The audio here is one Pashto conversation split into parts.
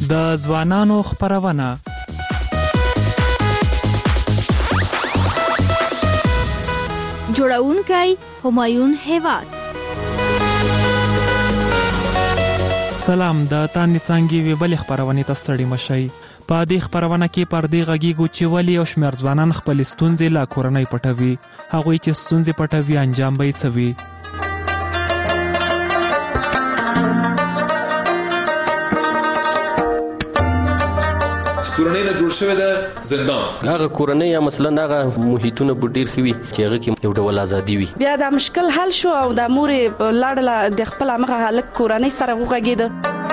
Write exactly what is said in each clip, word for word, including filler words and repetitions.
د ځوانانو خپرونه. جوړونکی همایون هیواد. سلام، د تاندې څانګې وی بل خبرونه تستړی مشي. په دې خبرونه کې پر دې غږیږو چې ولی او شمیر ځوانان خپل ستونزې لا کورنۍ پټوي. هغه چې ستونزې پټوي انجام به یې څه وي؟ کورنۍ نه جوړ شوی د زندان هغه کورنۍ یا مثلا هغه محیطونه ډیر خوي چې هغه کې یو ډول ازادي وي. بیا دا مشکل حل شو او د مور لاړه د خپل هغه حالت کورنۍ سره وغږیده.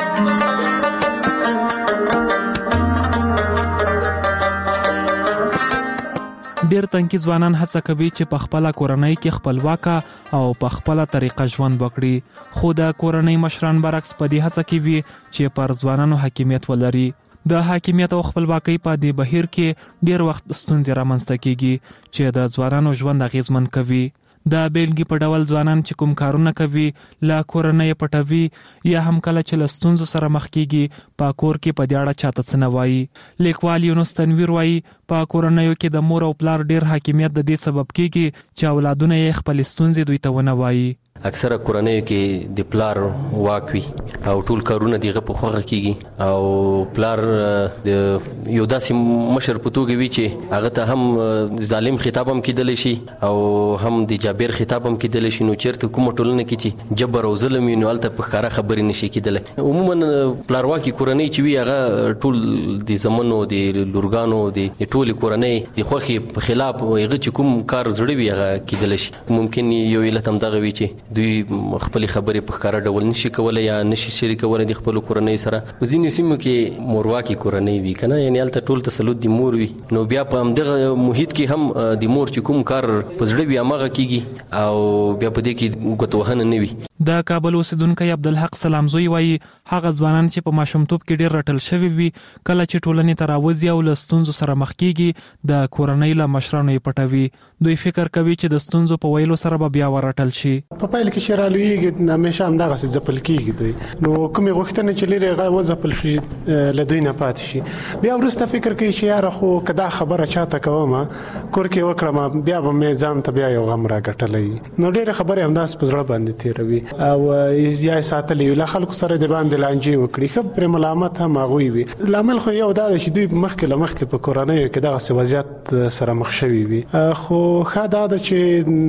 ډیر تنکي ځوانان هڅه کوي چې په خپل کورنۍ کې خپلواک او په خپل طریقه ژوند وکړي، خو د کورنۍ مشران برعکس په دې هڅه کوي چې پر ځوانانو حاکمیت ولري. د حاکمیت او خپلواکۍ په دې بهیر کې ډیر وخت ستونزې رامنځته کیږي چې د ځوانانو ژوند اغیزمن کوي. د بیلګې په ډول ځوانان چې کوم کارونه کوي لا کورنۍ پټوي یا هم کله چې له ستونزو سره مخ کیږي په کور کې په دې اړه چاته څه نه وایي. لیکوال یونس تنویر وایي په کورنۍ کې د مور او پلار ډیر حاکمیت د دې سبب کیږي چې اولادونه یې خپل ستونزې دوی ته ونه وایي. اکثره کورنۍ کې د پلار واک وي او ټول کارونه دیغه په خوغه کیږي او پلار د یو داسې مشر په توګه وي چې هغه ته هم ظالم خطاب هم کېدل شي او هم د جابر خطاب هم کېدل شي. نو چیرته کومه ټولنه کې چې جبر او ظلم وي نو الته په ښکاره خبرې نشي کېدل. عموما پلارواکي کورنۍ چې وي هغه ټول د زمونو د لورګانو د ټول کورنۍ د خوخي په خلاف هغه چې کوم کار زړه وي هغه کېدل شي. ممکن یو علت هم دغه وي چې دوی خپل خبرې په ښکاره ډول نشي کولای یا نشي شریکولای د خپل کورنۍ سره. ځینې سیمو کې مورواکي کورنۍ وي کنه، یعنی الته ټول تسلط د مور وي. نو بیا په همدغه محیط کې هم د مور چې کوم کار په زړه وي هغه کیږي او بیا په دې کې ګوتوهنه نه وي. د کابل اوسیدونکو عبدالحق سلامزوی وایي هغه ځوانان چې په ماشومتوب کې ډیر رټل شوی وي کله چې ټولنې ته راوځي او له ستونزو سره مخ کیږي د کورنۍ له مشرانو یې پټوي. دوی فکر کوي چې د ستونزو په ویلو سره به بیا ورټل شي. په پیل کې شرالویږي همیشه هم دغه څه ځپل کیږي دوی، نو کومې غوښتنې چې لري هغه وځپل شي له دوی نه پاتې شي. بیا وروسته فکر کوي چې یاره خو که دا خبره چاته کوم کور کې وکړم بیا به مې ځان ته بیا یو غم راګټلی. نو ډېرې خبرې همداسې په زړه باندې تېروي او یا یې ساتلې وي له خلکو سره د باندې لانجې وکړي. ښه پرې ملامت هم هغوی وي. لامل خو یو دا دی چې دوی مخکې له مخکې په کورنیو کې دغسې وضعیت سره مخ شوي وي. خو ښه دا ده چې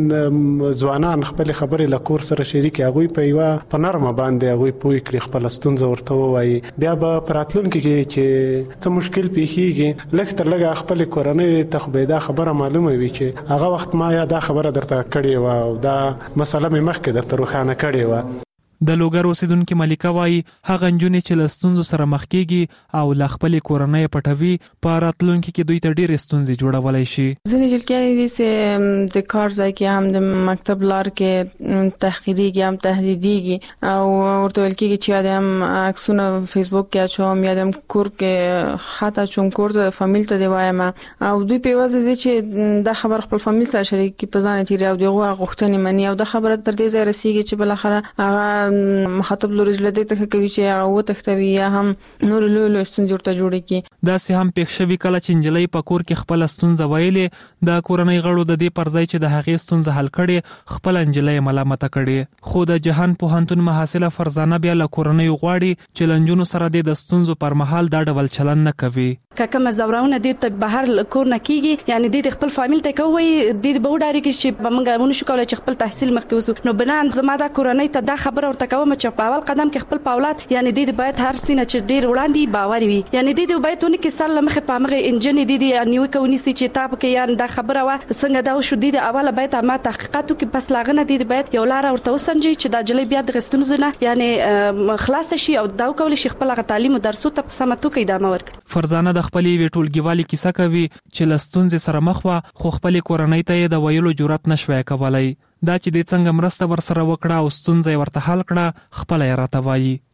ځوانان خپلې خبرې له کور سره شریکي هغوی په یوه په نرمه باندې هغوی پوه کړي، خپله ستونزه ورته ووایي. بیا به په راتلونکي کې چې څه مشکل پیښیږي لږ تر لږه خپلې کورنۍ ته خو به دا خبره معلومه وي چې هغه وخت ما یا دا خبره درته کړې وه او دا مسله مې مخکې درته روښانه کړې وه. د لوګر اوسیدونکو ملکه وایي هغه نجونې چې له ستونزو سره مخ کیږي او له خپلې کورنۍ پټوي په راتلونکي کې دوی ته ډېرې ستونزې جوړولی شي. ځینې جلګیانې دي چې د کار ځای کې هم د مکتب لار کې تحقیریږي هم تهدیدیږي او ورته ویل کېږي چې یا د هم عکسونه فیسبوک کې اچوم یا د هم کور کې خط اچوم کور ته فامیل ته دی وایم او دوی په یوازې دي چې دا خبر خپل فامیل سره شریکي په ځان تیري او دغه غوښتنې مني او دا خبره تر دې ځای رسیږي چې بل اخر هغه مخاطب لوري زلده ته کوي چې هغه و تختوي یا هم نور له له ستونزې ورته جوړي کی. دا سه هم پېښ شوی کله چې انجلۍ په کور کې خپل ستونزه ویلې د کورنۍ غړو د دې پرځای چې د هغې ستونزه حل کړي خپل انجلۍ ملامت کړي. خو د جهان پوهنتون محصله فرزانه بیا له کورنۍ غواړي چې لنجونو سره د ستونزو پر مهال دا ډول چلن نه کوي. ککه مزورونه د بهر کور نه کیږي، یعنی د خپل فامیل ته کوي د به وډاري کې چې بمنګ مونږ شو کولای چې خپل تحصیل مخکې وسو. نو بنان زما د کورنۍ ته دا خبره ورته کوم چې په اول قدم کې خپل پاولات یعنی د باید هر سینه چې ډیر وړاندې باور وي، یعنی د باید ونه کې سره مخه په مخه انجن دي دي نیو کوي چې تاب کې یان دا خبره وا څنګه دا شو د اوله باید ما تحقیقاتو کې پس لاغنه دي باید یو لار ورته وسنجي چې دا جلې بیا د غستونزونه یعنی خلاص شي او دا کول شي خپل تعلیم او درسو ته سمتو کې ادامه ورکړي. فرزانه د خپلې ویټولګیوالي کیسه کوي چې لستونځ سره مخ وا خو خپل کورنۍ ته د ویلو جرأت نشوي کولای. دا چې د څنګه مرسته ور سره وکړه او ستونزې ورته حل کړه خپل یې راته وایي.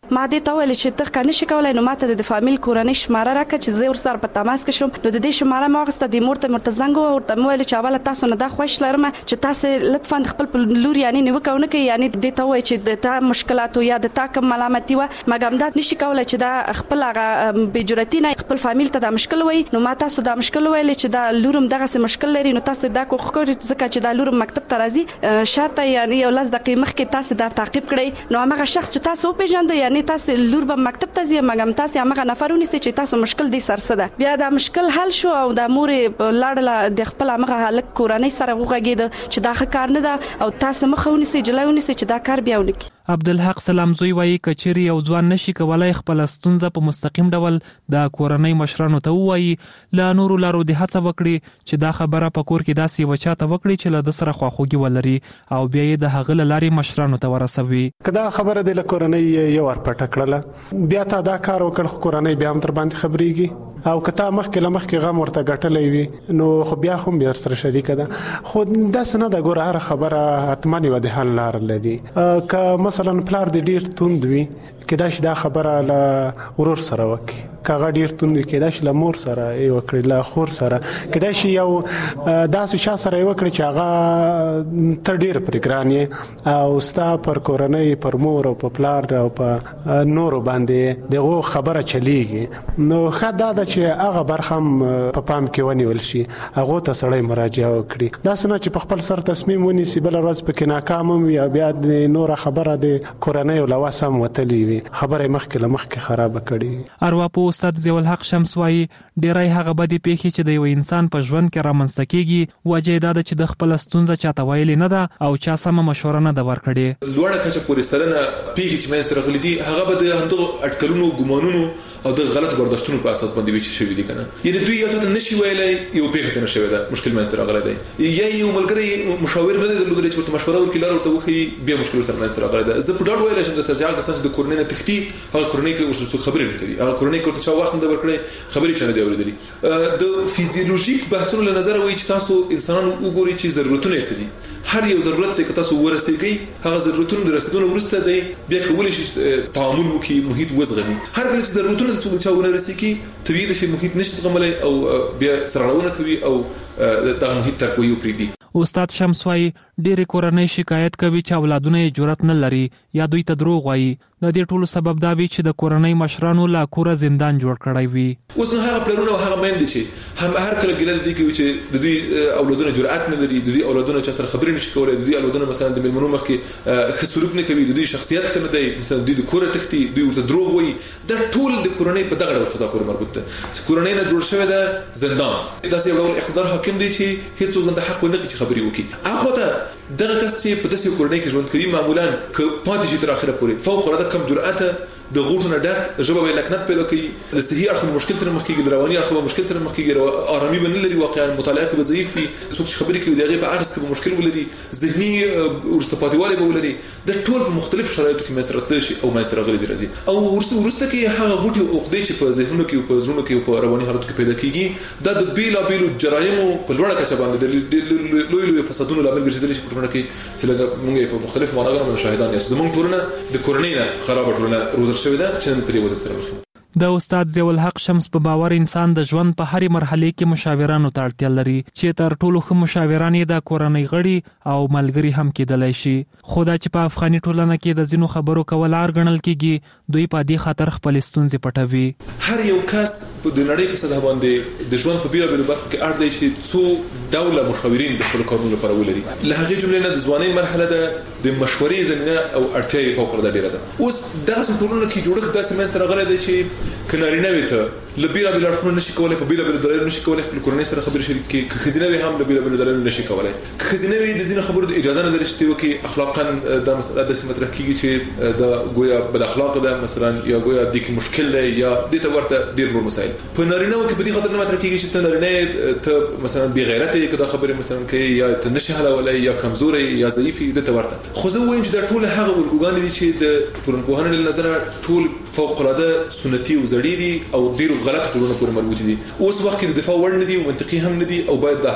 ما دې ته ویل چې ته کنه شي کولای نو ماته د فامیل کورنۍ شماره راکړه چې زه ور سره په تماس کې شم. نو د دې شماره ما واخسته د مور ته مرته زنګ ورته ویل چې اوله تاسو نه دا خوښ لرم چې تاسو لطفا خپل لور یعنی نو کوونه کې یعنی د ته وای چې د تا مشکلات یا د تا کوم ملامتي و مګم دا نشي کولای چې دا خپل هغه بجرتی نه خپل فامیل ته دا مشکل وای نو ما تاسو دا مشکل ویل چې دا لورم دغه څه مشکل لري نو تاسو دا کوخ کوي ځکه چې دا لورم مکتب ته راځي شاته یعنی یو لاس دقیقې مخکې تاسو دا تعقیب کړئ نو هغه شخص چې تاسو پیژاند یعنی تاسو لور به مکتب ته ځي مګم تاسو هغه نفرونه چې تاسو مشکل دي سرسده بیا دا مشکل حل شو او دا مور لاړه د خپل هغه حالت کورنۍ سره وغږید چې دا ښه نه ده او تاسو مخاوني سي جلایونی سي چې دا کار بیا ونکړي. عبدالحق سلامزوی وایي کچېرې یو ځوان نشي کولای خپل ستونزه په مستقیم ډول د کورنۍ مشرانو ته ووایي لا نورو لارو د هڅه وکړي چې دا خبره په کور کې داسې وچا ته وکړي چې له د سره خواخوږي ولري او بیا یې د هغه لارې مشرانو ته ورسوي. کدا خبره د کورنۍ یو ور پټ کړله بیا تا دا کار وکړ کورنۍ بیا هم تر باندې خبريږي او کته مخکې لمخکې غم ورته ګټلې وي نو خو بیا هم بیا سره شریک ده خو د سنه د ګور هر خبره اتمنې و د حل لار لري ک مثلا پلار د ډیر توند وي کدا چې دا خبره له ورور سره وکي کاغه ډیر توند وي کدا چې له مور سره ای وکړي له خور سره کدا چې یو داسې شا سره وکړي چې هغه تر ډیر پرګرانی او ستا پر کورنۍ پر مور او په پلار او په نور باندې دغه خبره چلیږي نو خدا د چې هغه برخم په پام کې ونیول شي هغه ته سړی مراجعه وکړي دا څنګه چې په خپل سر تصمیم ونیسي بل ورځ په کې ناکام وي بیا د نور خبره د کورنۍ او لواسم وتلی وي خبره مخکې لمخکې خراب کړي. ارواپو استاد ضیاء الحق شمس وایي ډیرای هغه بدی پیښې چې د یو انسان په ژوند کې رامنځته کیږي وجه دا ده چې د خپل ستونزه چاته ویلې نه ده او چا سم مشوره نه ده ورکړې. لوړه کچه پورې سرنه پیښې چې مې سترغلي دي هغه به د هندو اټکلونو ګمانونو او د غلط برداشتونو په اساس باندې وچ شوی دي کنه یعنی دوی یو ته نشي ویلای یو پیښه ته نشي ویلای مشکل مې سترغلي دی یا یو ملګری مشاور نه دی درلودل چې مشوره ورکړي لاره ورته وخی بیا مشکل سره مې سترغلي دی زه په ډاډ ویل چې د سرجال کسان د کورنۍ تختی هغه کورنۍ کې اوس څه خبرې کوي هغه کورنۍ کې ورته چا وخت نه ورکړي خبرې چنه دی اوریدلې د فیزیولوژیک بحثونو له نظر وایي چې تاسو انسانانو وګورئ چې ضرورتونه یې دي هر یو ضرورت ته تاسو ورسېږئ هغه ضرورتونه د رسیدونو ورسته دی بیا کولای شي تعامل وکړي محیط وزغمي هر کله چې ضرورتونه ته چا ورسېږي طبيعي د شي محیط نشي زغملای او بیا سرغړونه کوي او د محیط تر کوي پریدي. استاد شمس وایي ډېرې کورنۍ شکایت کوي چې اولادونه یې جرأت نه لري یا دوی ته دروغ وایي د دې ټولو سبب دا وي چې د کورنۍ مشرانو لا کوره زندان جوړ کړی وي. اوس نو هغه پلانونه او هغه مېندې چې هم هر کله ګیله دي کوي چې د دوی اولادونه جرأت نه لري د دوی اولادونه چې سره خبرې نشي کولای د دوی اولادونه مثلا د ملمنو مخ کې ښه سلوک نه کوي د دوی شخصیت ښه نه دی مثلا د دوی د کوره تختی دوی ورته دروغ وایي دا ټول د کورنۍ په دغه ډول فضا پورې مربوط ده چې کورنۍ نه جوړ شوی ده زندان داسې یو ډول اقتدار حاکم دی چې هیڅ څوک د حق ونه لري چې خبرې وکړي هغه ته دغه کس چې په داسې کورنۍ کې ژوند کوي معمولا ک پاتې شي تر اخره پورې فوق العاده کم جرأت د غوټونه ډک ژبه به لکنت پیدا کوي د صحي اړخ مشکل سره مخ کېږي د رواني اړخ مشکل سره مخ کېږي آرامي به نه لري واقعا مطالعه کې به ضعیف وي څوک چې خبرې کوي دغه په اغز کې مشکل ولري ذهني ورسته پاتېوالی به ولري د ټول په مختلف شرایطو کې مسرت لشي او مسرت غلي درځي او ورسته ورسته کې هغه غوټي او عقدې چې په ذهنونو کې او په زړونو کې او په رواني حالاتو کې پیدا کېږي دا د بیلا بیلو جرایمو په لوړه کچه باندې د لوی لوی فسادونو لامل ګرځیدل شي په ټولنه کې چې لږ موږ په مختلف معناګانو باندې شاهدان یو زموږ ټولنه د کورنۍ نه خراب ټولنه روزل شوې ده چې په دې وجه سره مخ د استاد ضیاء الحق شمس په باور انسان د ژوند په هرې مرحله کې مشاورانو ته اړتیا لري چې تر ټولو ښه مشاوران یې د کورنۍ غړي او ملګري هم کېدلی شي خو دا چې په افغاني ټولنه کې د ځینو خبرو کول عار ګڼل کېږي دوی په دې خاطر خپل ستونزې پټوي. هر یو کس په د نړۍ په سطح باندې د ژوند په بیلابیلو برخو کې اړ دی چې څو ډوله مشاورین د خپل کارونو لپاره ولري له هغې جملې نه د ځوانۍ مرحله ده د مشورې زمینه او اړتیا یې فوق العاده ډېره ده. اوس دغسې ټولنو کې جوړښت داسې منځته راغلی دی چې که نارینه وي ته له بېلابېلو اړخونو نشي کولی په بېلابېلو دلایلو نشي کولی خپل کورنۍ سره خبرې شریک کړي که ښځینه وي هم له بېلابېلو دلایلو نشي کولی که ښځینه وي د ځینو خبرو د اجازه نه لري چې دې وکړي اخلاقا دا مسله داسې مطرح کېږي چې دا ګویا بد اخلاقه ده مثلا یا ګویا دې کې مشکل دی یا دې ته ورته ډېر نور مسایل په نارینهو کې په دې خاطر نه مطرح کېږي چې ته نارینه ته مثلا بېغیرته یې که دا خبرې مثلا کوي یا ته نشي حلولی یا کمزوری یا ضعیف یې دې ته ورته خو زه وایم چې دا ټول هغه الګوګانې دي چې د ټولنپوهنې له نظره ټول فوق العاده سنتي او زړې دي او ډېرو غلط ټولنو پورې مربوط دي اوس وخت کې د دفاع وړ نه دي او منطقي هم نه دي او باید دا حل شي.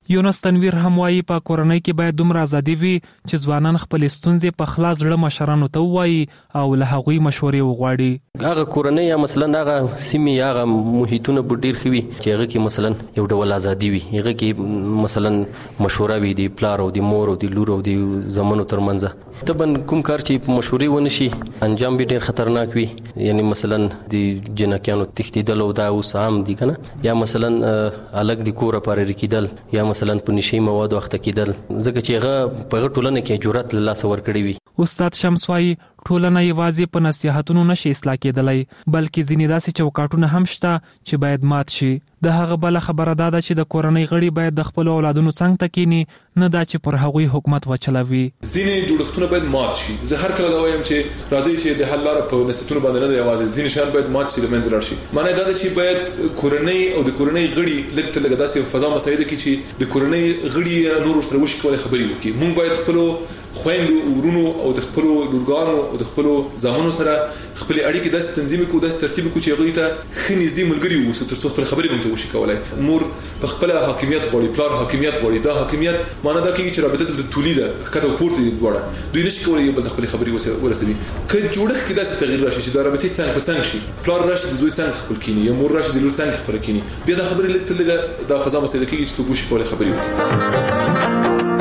یونس تنویر هم وایي په کورنۍ کې باید دومره ازادي وي چې ځوانان خپل ستونزې په خلاص زړه مشرانو ته ووایي او له هغوی مشورې وغواړي. هغه کورنۍ یا مثلا هغه سیمې هغه محیطونه به ډېر ښه وي چې هغه کې مثلا یو ډول ازادي وي، هغه کې مثلا مشوره وي د پلار او د مور او د لور او د زمنو ترمنځ. طبعا کوم کار چې په مشورې ونه شي انجام به ډېر خطرناک وي، یعنی مثلا د جنکیانو تښتېدل او دا اوس عام دي که نه، یا مثلا الګ د کوره پارېرې کېدل، یا مثلا په نشي موادو اخته کېدل، ځکه چې هغه په هغه ټولنه کې جرأت له لاسه ورکړی وي. استاد شمس وایي ټولنه یوازې په نصیحتونو نشي اصلاح کېدلی، بلکې ځینې داسې چوکاټونه هم شته چې باید مات شي. د هغه بله خبره دا ده چې د کورنۍ غړي باید د خپلو اولادونو څنګ ته کینی، نه دا چې پر هغوی حکومت وچلوي. ځینې جوړښتونه باید مات شي. زه هر کله دا وایم چې راځي چې د حل لاره په نصیحتونو باندې نه دی، یوازې ځینې شیان باید مات شي، د منځ لاړ شي. معنی دا ده چې باید کورنۍ او د کورنۍ غړي لږ تر لږه داسې فضا مساعده کړي چې د کورنۍ غړي نور سره وشي کولای خبرې وکړي. موږ باید خپلو خويندو ورونو او د خپلو لورګانو او د خپلو زامنو سره خپل اړیکې داسې تنظیم کړو، داسې ترتیب کړو چې هغوی ته ښه نږدې ملګري واوسو تر څو خپل خبرې مونږ وشي کولای. مور په خپل حاکمیت غواړي، پلار حاکمیت غواړي. دا حاکمیت معنی دا کوي چې رابطه د تولید کته پورته دی دواړه، دوی نشي کولای یو بل خپل خبرې ورسوي. که جوړښت کې داسې تغییر راشي چې دا رابطه څنګه په څنګه شي، پلار راشي د زوی څنګه خپل کینی، یا مور راشي د لور څنګه خپل کینی، بیا دا خبرې لږ تر لږه دا فضا مساعده کوي چې څوک وشي کولای خبرې وکړي.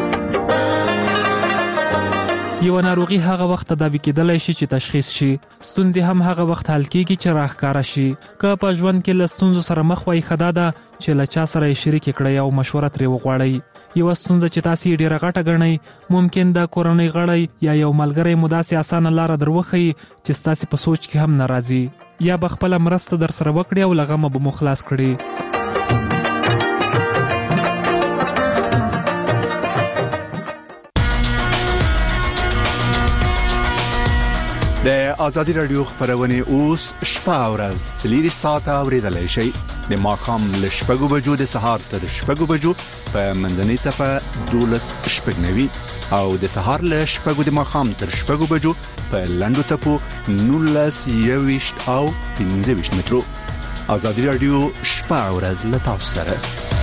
یو ناروغي هغه وخت تداوی کېدلی شي چې تشخیص شي، ستونزې هم هغه وخت حل کېږي چې راښکاره شي. که په ژوند کې له ستونزو سره مخ وای، ښه دا ده چې له چا سره یې شریکې کړئ او مشوره ترې وغواړئ. یوه ستونزه چې تاسې یې ډېره غټه ګڼئ، ممکن د کورنۍ غړی یا یو ملګری مو داسې اسانه لاره در وښیي چې ستاسې په سوچ کې هم نه راځي، یا به خپله مرسته در سره وکړي او له غمه به مو خلاص کړي. د ازادي رادیو خبرونه اوس شپه او ورځ څلور ساعته اوریدلای شئ. د ماښام له شپږو بجو د سهار تر شپږو بجو په منځنۍ صفه دولس شپږنوي او د سهار له شپږو د ماښام تر شپږو بجو په لنډو صفو نولس یويشت او پنځه ویشت مترو. ازادي رادیو شپه او ورځ له تاسو سره.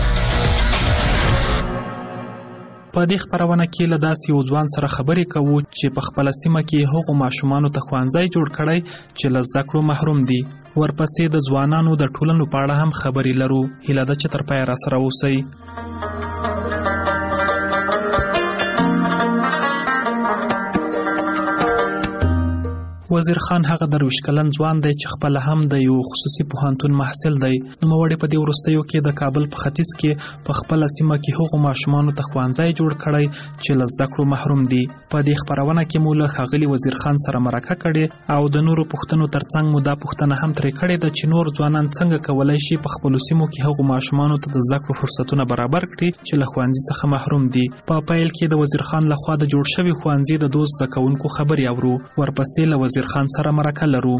په دې خبرونه کې له داسې یو ځوان سره خبرې کوو چې په خپله سیمه کې هغو ماشومانو ته ښوونځی جوړ کړی چې له زده کړو محروم دي. ورپسې د ځوانانو د ټولنو په اړه هم خبرې لرو. هیله ده چې تر پایه راسره اوسئ. وزیر خان هغه درویش کلن ځوان دی چې خپل هم د یو خصوصي پوهنتون محصل دی. نوموړی په دې وروستیو کې د کابل په ختیځ کې په خپل سیمه کې هغو ماشومانو ته ښوونځی جوړ کړی چې له زده کړو محروم دي. په دې خبرونه کې مو له ښاغلي وزیر خان سره مرکه کړې او د نورو پوښتنو ترڅنګ مو دا پوښتنه هم ترې کړې ده چې نور ځوانان څنګه کولی شي په خپلو سیمو کې هغو ماشومانو ته د زده کړو فرصتونه برابر کړي چې له ښوونځي څخه محروم دي. په پیل کې د وزیر خان لخوا د جوړ شوي ښوونځي د دوست زده کوونکو خبرې اورو. ورپسې له وزیر خان سره مرکه لرو.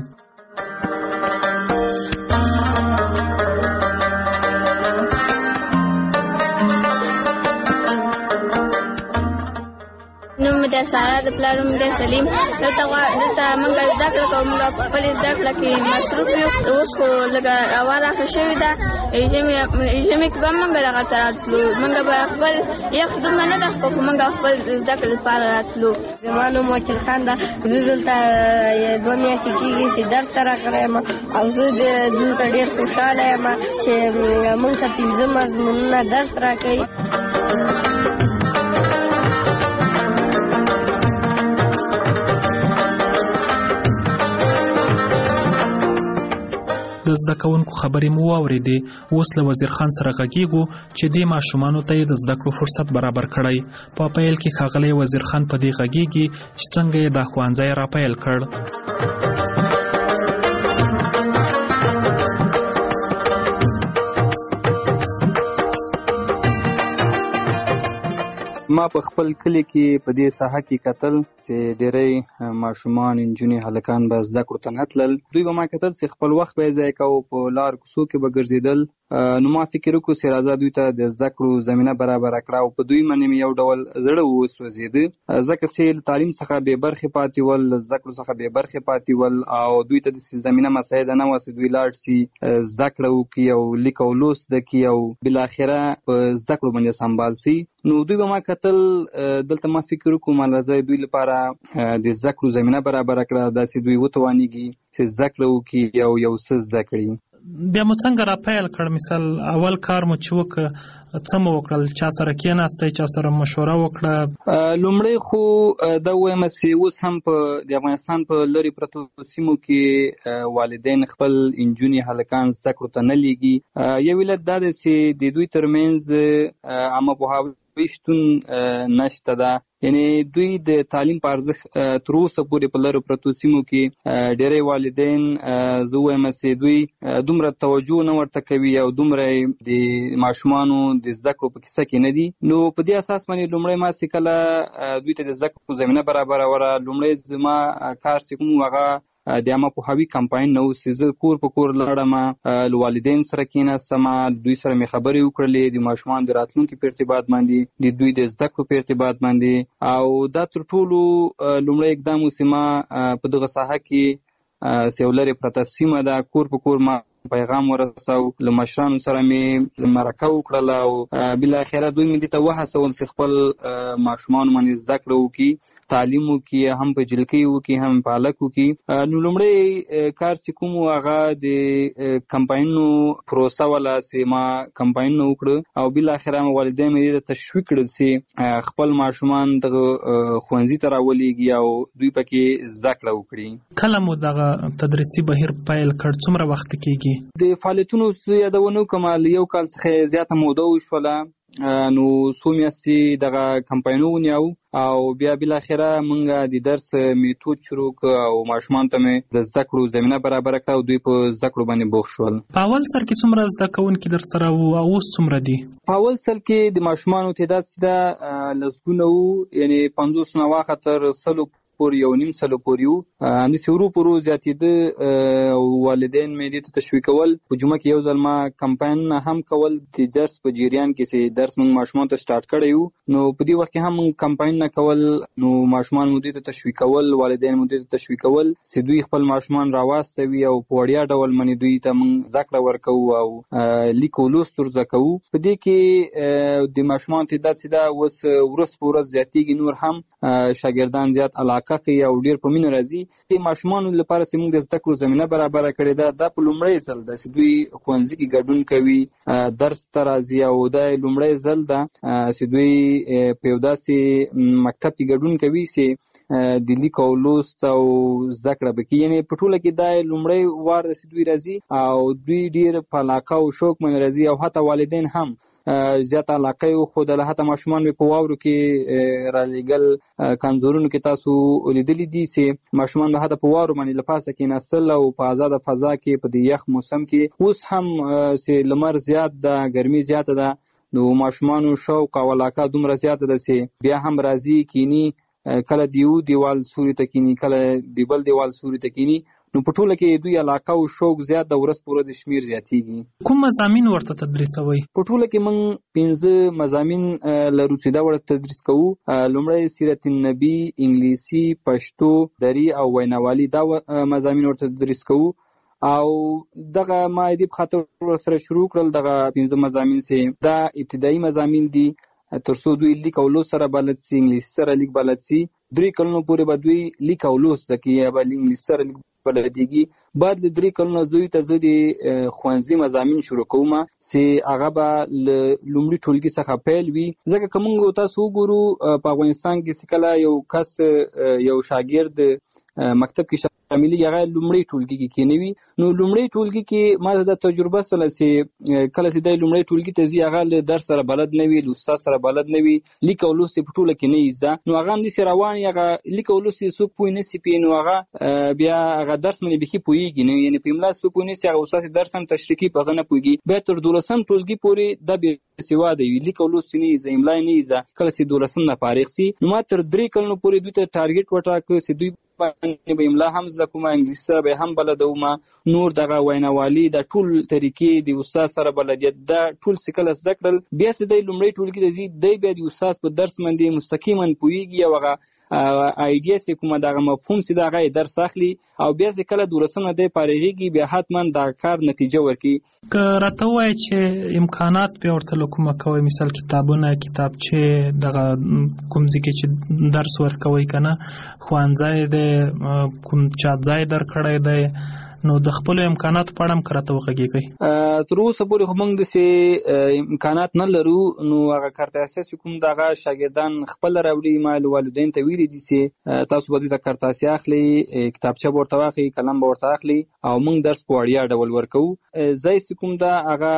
نوم د سارا د پلار نوم د سلیم. دلته دلته موږ زده کړه کوو، موږ په خپل زده کړه کې مصروف یو. اوس خو لږه هوا راښه شوې ده، ژمي کې به موږ دغه ته راتلو. موږ به خپل یخ دومره نه ده خو موږ خپل زده کړې لپاره راتلو. زما نوم وکیل خان ده. زه دلته دوه میاشتې کېږي چې درس ته راغلی یم او زه دلته ډېر خوشحاله یم چې موږ ته پنځه مضمونونه درس راکوي. د زده کوونکو خبرې مو واورېدې. اوس له وزیر خان سره غږیږو چې دې ماشومانو ته یې د زده کړو فرصت برابر کړی. په پیل کې ښاغلی وزیر خان په دې غږیږي چې څنګه یې دا ښوونځی راپیل کړ. ما په خپل کلی کې په دې ساحه کې کتل چې ډېری ماشومان انجونې هلکان به زده کړو ته نتلل. دوی به ما کتل چې خپل وخت به ضایع کوو، په لار کوڅو کې به ګرځېدل. نو ما فکر وکړو چې راځه دوی ته د زده کړو زمینه برابره کړه او په دوی باندې مې یو ډول زړه وسوځېده، ځکه چې له تعلیم څخه بې برخې پاتې ول، له زده کړو څخه بې برخې پاتې ول او دوی ته داسې زمینه مساعده نه وه چې دوی لاړ شي زده کړه وکړي او لیک او لوست زده کړي او بالاخره په زده کړو باندې سمبال شي. نو دوی به ما کتل، دلته ما فکر وکړو ما راځه دوی لپاره د زده کړو زمینه برابره کړه، داسې دوی وتوانېږي چې زده کړه وکړي او یو څه زده کړي. بیا مو څنګه را پیل کړ؟ مثال اول کار مو چې وکړ څه مو وکړل؟ چا سره کېناستئ؟ چا سره مشوره وکړه؟ لومړی خو دا وایم چې اوس هم په د افغانستان په لرې پرتو سیمو کې والدین خپل انجونې هلکان زده کړو ته نه لیږي. یو علت دا دی چې د دوی ترمنځ عامه پوهاوی شتون نشته ده، یعنی دوی د تعلیم په ارزښت تر اوسه پورې په لرو پرتو سیمو کې ډېری والدین زه وایم چې دوی دومره توجه نه ورته کوي او دومره د ماشومانو د زده کړو په کیسه کې نه دي. نو په دې اساس باندې لومړی ما چې کله دوی ته د زده کړو زمینه برابروله، لومړی زما کار چې کوم هغه د عامه پوهاوي کمپاین نه و چې زه کور په کور لاړم، له والدین سره کېناستم، دوی سره مې خبرې وکړلې د ماشومان د راتلونکي په ارتباط باندې، د دوی د زده کړو په ارتباط باندې. او دا تر ټولو لومړی اقدام و چې ما په دغه ساحه کې چې یو لرې پرته سیمه ده، کور په کور ما پیغام ورساو، له مشرانو سره مې مرکه وکړله او بالاخره دوی مې دې ته وهڅول چې خپل ماشومان باندې زده کړه وکړي، تعلیم وکړي، هم په جلکۍ وکړي هم په هلک وکړي. نو لومړی کار چې کوم هغه د کمپاینونو پروسه وله چې ما کمپاینونه وکړه او بالاخره والدین مې دې ته تشویق کړل چې خپل ماشومان دغه ښوونځي ته راولېږي او دوی پکې زده کړه وکړي. کله مو دغه تدریسي بهیر پیل کړ؟ څومره وخت کېږي؟ د فعالیتونو یادونه کوم له یو کال څخه زیاته موده وشوله. نو څو میاشتې دغه کمپاینونه ونیو او بیا بالاخره موږ د درس میتود شروع کړ او ماشومان ته مې د زده کړو زمینه برابره کړه او دوی په زده کړو باندې بوخت شول. په اول سر کې څومره زده کوونکي در سره وو او اوس څومره دي؟ په اول سر کې د ماشومانو تعداد چې ده لسګونه وو، یعنی پنځوس نه واخه تر سلو پورې یو نیم سلو پورې وو. همداسې ورو په ورو زیاتېده او والدین مې دې ته تشویقول. په جمعه کې یو ځل ما کمپاین هم کول د درس په جریان کې چې درس موږ ماشومان ته سټارټ کړی وو، نو په دې وخت کې هم موږ کمپاین نه کول، نو ماشومان مو دې ته تشویقول، والدین مو دې ته تشویقول چې دوی خپل ماشومان راواستوي او په وړیا ډول باندې دوی ته موږ زده کړه ورکوو او لیک او لوست ور زده کوو. په دې کې د ماشومان تعداد چې ده اوس ورځ په ورځ زیاتېږي، نور هم شاګردان زیات علاقه کوي او ډېر په مینه راځي. د ماشومانو لپاره چې موږ د زده کړو زمینه برابره کړې ده، دا په لومړی ځل ده چې دوی ښوونځي کې ګډون کوي، درس ته راځي او دا لومړی ځل ده چې دوی په یو داسې مکتب کې ګډون کوي چې د لیک او لوست او زده کړه به کوي. یعنې په ټوله کې دا لومړی وار ده چې دوی راځي او دوی ډېر په علاقه او شوق باندې راځي او حتی والدین هم زیات علاقه وښودله. حتی ماشومان مې په واورو کې رالیږل، کانزورونو کې تاسو لیدلي دي چې ماشومان به حتی په واورو باندې له پاسه کېناستل او په آزاده فضا کې په دې یخ موسم کې. اوس هم چې لمر زیات ده، ګرمي زیاته ده، نو ماشومانو شوق او علاقه دومره زیاته ده چې بیا هم راځي کینی، کله د یو دیوال سوري ته کینی، کله د بل دیوال سوري ته کینی. نو په ټوله کې دوی علاقه او شوق زیات د ورځ په ورځ شمیر زیاتېږي. کوم مضامین ورته تدریسوي؟ په ټوله کې موږ پنځه مضامین لرو چې دا ورته تدریس کوو. لومړی سیرت النبي، انګلیسي، پښتو، دري او ویناوالي، دا مضامین ورته تدریس کوو. او دغه ما دې په خاطر ورسره شروع کړل دغه پنځه مضامین چې دا ابتدایي مضامین دي تر څو دوی لیک او لوست سره بلد سي، انګلیسي سره لیک بلد سي. درې کلونو پورې به دوی لیک او لوست زده کوي یا به انګلیسي سره لیک بلدېږي. بعد له درې کلونو زوی ته زه د ښوونځي مضامین شروع کوم چې هغه به له لومړي ټولګي څخه پیل وي. ځکه که موږ تاسو وګورو په افغانستان کې چې کله یو کس یو شاګرد مکتب کې شاملي هغه لومړی ټولګي کې کېنوي. نو لومړی ټولګي کې ما د تجربه سره سي کله چې د لومړی ټولګي ته زی هغه له درس سره بلد نه وي، له استاد سره بلد نه وي، لیک او لوست په ټوله کې نه ایزه. نو هغه هم د روان هغه لیک او لوست څوک پوي نه سی پي، نو هغه بیا هغه درس مې به کې پويږي نه، یعنی په املا څوک نه سی هغه استاد درس هم تشریحي په غنه پويږي. به تر دولسم ټولګي پورې د به سیوا دی لیک او لوست نه ایزه، املا نه ایزه. کله چې دولسم نه فارغ سي نو ما تر درې کلونو پورې دوی ته ټارګټ وټاکه چې دوی باندې به املا هم زده کوم، انګلیسي به هم بلدوم، نور دغه ویناوالي د ټول طریقې د استاد سره بلدیت دا ټول سکل زده کړل. بیا چې د لومړی ټولګي د زی دی بیا د استاد په درس باندې مستقیما پويږي او هغه ایډیا سي کومه دغه مفهوم سي دغه درس اخلي او بیا چې کله دولسمه د فارغيږي بیا حتما د کار نتیجه ورکي. که راته وای چې امکانات به ورته کومه کوي، مثال کتابونه، کتابچه، دغه کوم ځکه چې درس ورکوي کنه، خوانځای د کوم چا ځای در کړی دی، نو د خپل امکانات په اړه هم کرته وخیږي. تر اوسه پورې خو موږ د سي امکانات نه لرو، نو هغه کارته اساس کوم دغه شاګردان خپل راوړي، مال والدین ته ویلي دي چې تاسو به د کارته اساس اخلي، کتابچه ورته واخلي، قلم ورته اخلي او موږ درس په وړیا ډول ورکو. زای کوم دا هغه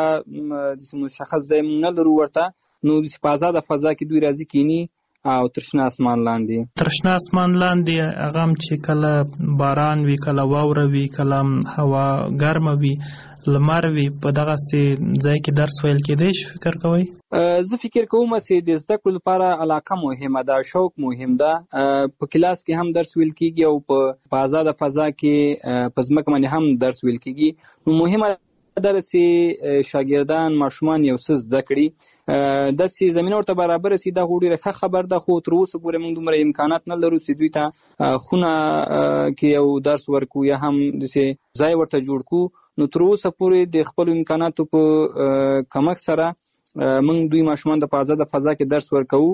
د مشخص ځای نه لرو ورته، نو د په آزاد فضا کې دوی راځي کینی او ترشنا اسمان لاندې ترشنا اسمان لاندې هغه چې کله باران وی، کله واوره وی، کله هوا ګرمه وی، لمر وی، په دغه سي ځای کې درس ویل کېدای شي. فکر کوئ؟ زه فکر کوم چې د زده کړو لپاره علاقه مهمه ده، شوق مهم ده. په کلاس کې هم درس ویل کیږي او په آزاد فضا کې په ځمکه باندې هم درس ویل کیږي. نو مهمه درسي شاګردان ماشومان یو څه زده کړي، د سي زمينه ورته برابر سي دا غوډي رخه خبر ده. خو تر اوسه پورې موږ دومره امکانات نه لرو چې دوی ته خونه کې یو درس ورکو یا هم د سي ځای ورته جوړ کو. نو تر اوسه پورې د خپل امکاناتو په کمک سره موږ دوی ماشومان د آزاد فضا کې درس ورکو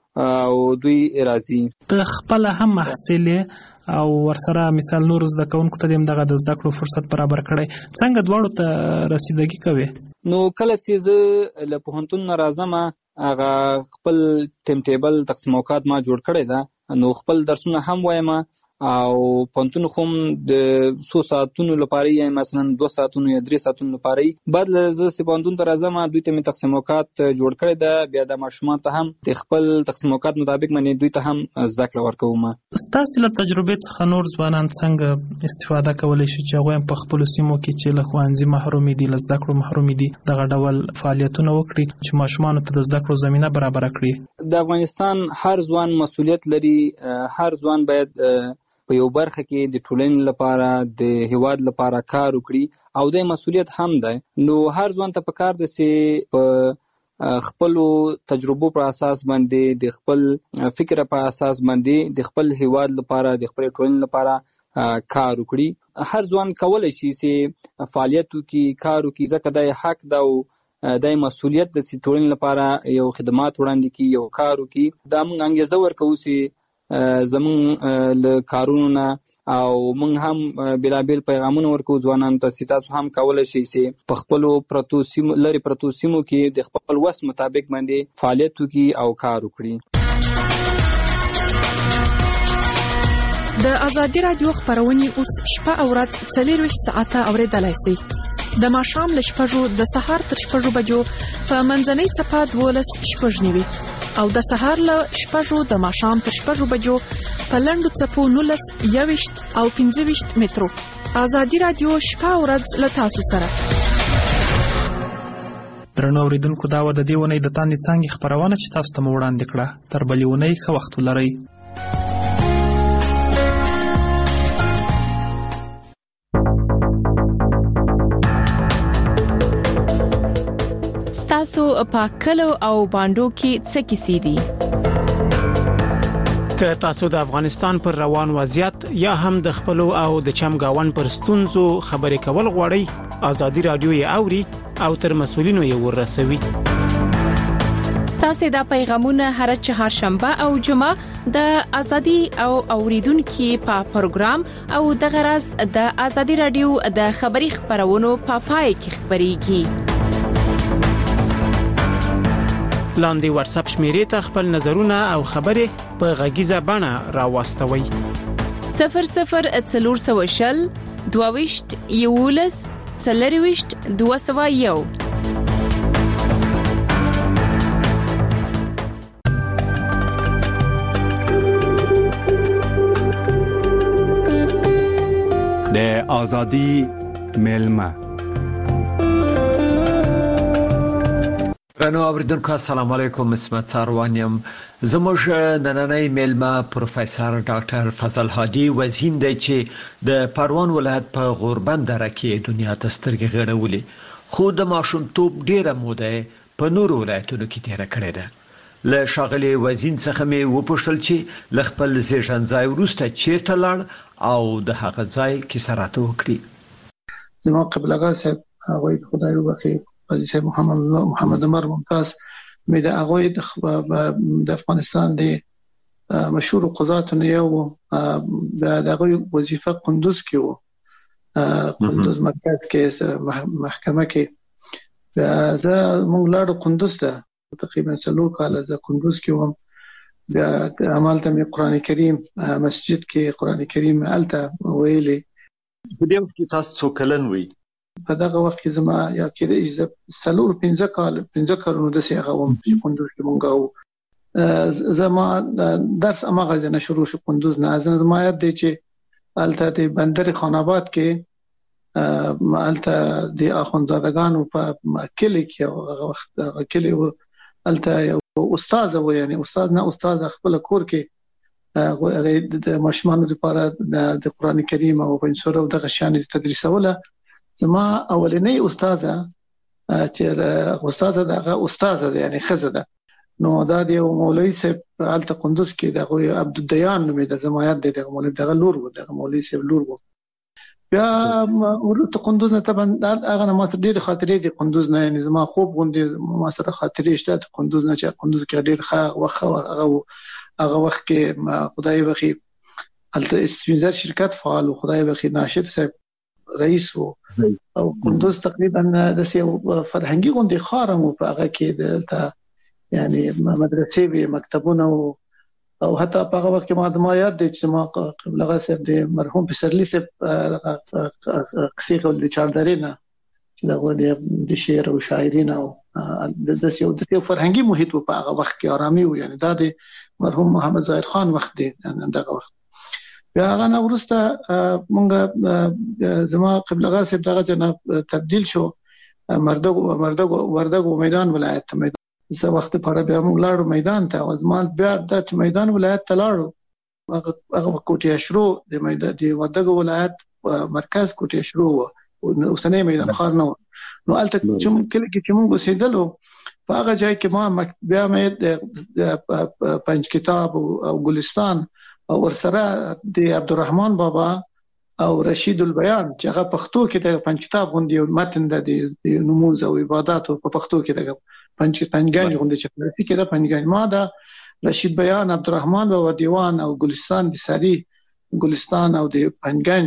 او دوی راځي. ته خپل هم محصلې او ورسره مثال نور زده کوونکو ته دغه د زده کړو فرصت برابر کړي، څنګه دواړو ته رسیدګي کوي؟ نو کله چې زه له پوهنتون راځم هغه خپل ټیم ټیبل تقسیم اوقات ما جوړ کړی دا، نو خپل درسونه هم وایم او پوهنتون خو د څو ساعتونو لپاره یا مثلا دوه ساعتونو یا درې ساعتونو لپاره بعد زه چې پوهنتون ته راځم دوی ته مې تقسیم اوقات جوړ کړی دا. بیا د ماشومان ته هم د خپل تقسیم اوقات مطابق باندې دوی ته هم زده کړه ورکوم. ستاسو له تجربې څخه نور ځوانان څنګه استفاده کولی شي چې هغوی په خپلو سیمو کې چې له ښوونځي محروم دي، له زده کړو محروم دي، دغه ډول فعالیتونه وکړي چې ماشومانو ته د زده کړو زمینه برابره کړي؟ د افغانستان هر ځوان مسؤلیت لري، هر ځوان باید په یو برخه کې د ټولنې لپاره د هیواد لپاره کار وکړي او د مسؤلیت هم ده. نو هر ځوان ته پکار ده چې په خپل تجربو پر اساس باندې، د خپل فکر په اساس باندې د خپل هیواد لپاره، د خپل ټولنې لپاره کار وکړي. هر ځوان کولای شي چې فعالیت وکړي، کار وکړي، ځکه د حق ده او د مسؤلیت د ټولنې لپاره یو خدمات وړاندې کړي، یو کار وکړي. دا موږ انګیزه ورکوو چې زمون له کارونو نه او موږ هم بلابل پیغامونه ورکو ځوانانو ته چې تاسو هم کولای شئ چې په خپل پروتو سیمو لري پروتو سیمو کې د خپل وس مطابق باندې فعالیت وکړي او کار وکړي. د ازادي رادیو خبرونه اوس شپه او ورځ څلور ساعته اوریدلای شئ. د ماښام له شپږو د سهار تر شپږو بجو په منځنۍ څپه دولس شپږ نیوي او د سهار له شپږو د ماښام تر شپږو بجو په لنډو څپو نولس یوویشت او پنځه ویشت مترو. ازادي رادیو شپه او ورځ له تاسو سره. درنو اوریدونکو، دا و د دې ونې د تاندې څانګې خپرونه چې تاسو ته مو وړاندې کړه. تر بلې ونې ښه وخت ولرئ. تاسو په کلو او باندو کې څه کیسې دي؟ که تاسو د افغانستان پر روان وضعیت یا هم د خپلو او د چمګاون پر ستونزو خبرې کول غواړئ، ازادي رادیو یې اوري او تر مسؤلینو یې ورسوي. ستاسو د پیغامونه هر چهارشنبه او جمعه د ازادي او اوریدونکو په پروګرام او د غرض د ازادي رادیو د خبري خبرونو په پای کې خبريږي. لاندې واتس اپ شمیرې ته خپل نظرونه او خبرې په غږیزه بڼه راوستوي. صفر صفر څلور سوه شل دوه ویشت یولس څلور ویشت دوه سوه یو. د آزادی میلمه. رانو اوریدونکو السلام علیکم، اسمت ساروانیم. زموږ نننۍ میلمه پروفیسور ډاکټر فضل هادي وزین دی چې د پروان ولایت په غوربند دره کې دنیا ته سترګې غړولې، خو د ماشومتوب ډیره موده په نورو ولایتونو کې تیر کړې ده. له شاغلي وزین څخه مې وپوښتل چې ل خپل زیږن ځای وروسته چیرته لاړ او د هغه ځای کیسه راته وکړي. زما قبلګا صاحب هغه خدای وبخښي قاضي صاحب محمد محمد عمر ممتاز مې د هغه د افغانستان د مشهور قضاتو یو د هغه وظیفه قندوز کې و، قندوز مرکز کې محکمه کې. زه مونږ لاړو قندوز ته تقریبا څلور کال زه قندوز کې وم. د عمل ته قرآن کریم مسجد کې قرآن کریم الته ویلې. په دې وخت کې تاسو څو کلن وئ؟ په دغه وخت کې زما یا کې د څلور پنځه کال پنځه کالونو د سیغه وم چې قندوز کې مونږ وو. زما درس اماغه نه شروع شو قندوز نه. زما یاد دی چې الته د بندر خان آباد کې الته د اخوندزادگانو په کلی کې هغه وخت کلی و الته یو استاد و، یعنی استاد نه استاد خپل کور کې هغه د ماشومانو لپاره د قرآن کریم او پنځور او دغه شان تدریسوله. زما اولنۍ استاده چې استاده دغه استاده ده یعنی خزه ده، نو دا د مولوی صاحب الته قندوز کې دغه عبد الدیان نومې د زما یاد دی، دغه مولوی دغه لور و، دغه مولوی صاحب لور و. بیا ورته قندوز نه طبعا هغه نه ماته ډېر خاطرې دي قندوز نه، یعنی زما خوب غوندې ما سره خاطرې شته قندوز نه چې قندوز کې ډېر ښه وخت هغه هغه وخت کې خدای بخي الته اسپیزر شرکت فعال و، خدای بخي ناشد صاحب رئیس و او قندوز تقریبا د سیو فرهنګي غونډې خارم په هغه کې د یعنی مدرسې وی مکتبونه او حتی په هغه وخت کې ما د ما یاد دي چې ما قبلغه صاحب د مرحوم پسرلی صاحب قصې کول د چاردارینه چې دغه د شعر او شاعرین او د سیو د سیو فرهنګي محیط په هغه وخت کې آرامي و، یعنی دا د مرحوم محمد ظاهر خان وخت دی دغه وخت. بیا هغه نو ورسته مونږ زما قبلغه صاحب دغه جنا تبدیل شو مردګو مردګو وردګو میدان ولایت ته. زه وخت په اړه بیا مونږ لاړو میدان ته، او زما بیا د میدان ولایت ته لاړو. هغه کوټه شروع د میدان د وردګو ولایت مرکز کوټه شروع و، اوسنۍ میدان خار نه. نو الته چې کله چې مونږ وسیدلو په هغه ځای کې ما بیا مې پنځ کتاب او ګلستان او ورسره د عبدالرحمن بابا او رشید البیان چې هغه پښتو کې د پنځ کتاب غونډې متن د نماز او عبادت په پښتو کې د پنځ پنځګان غونډې چې په کې د پنځګان ما د رشید بیان عبدالرحمن بابا دیوان او ګلستان د ساری ګلستان او د پنځګان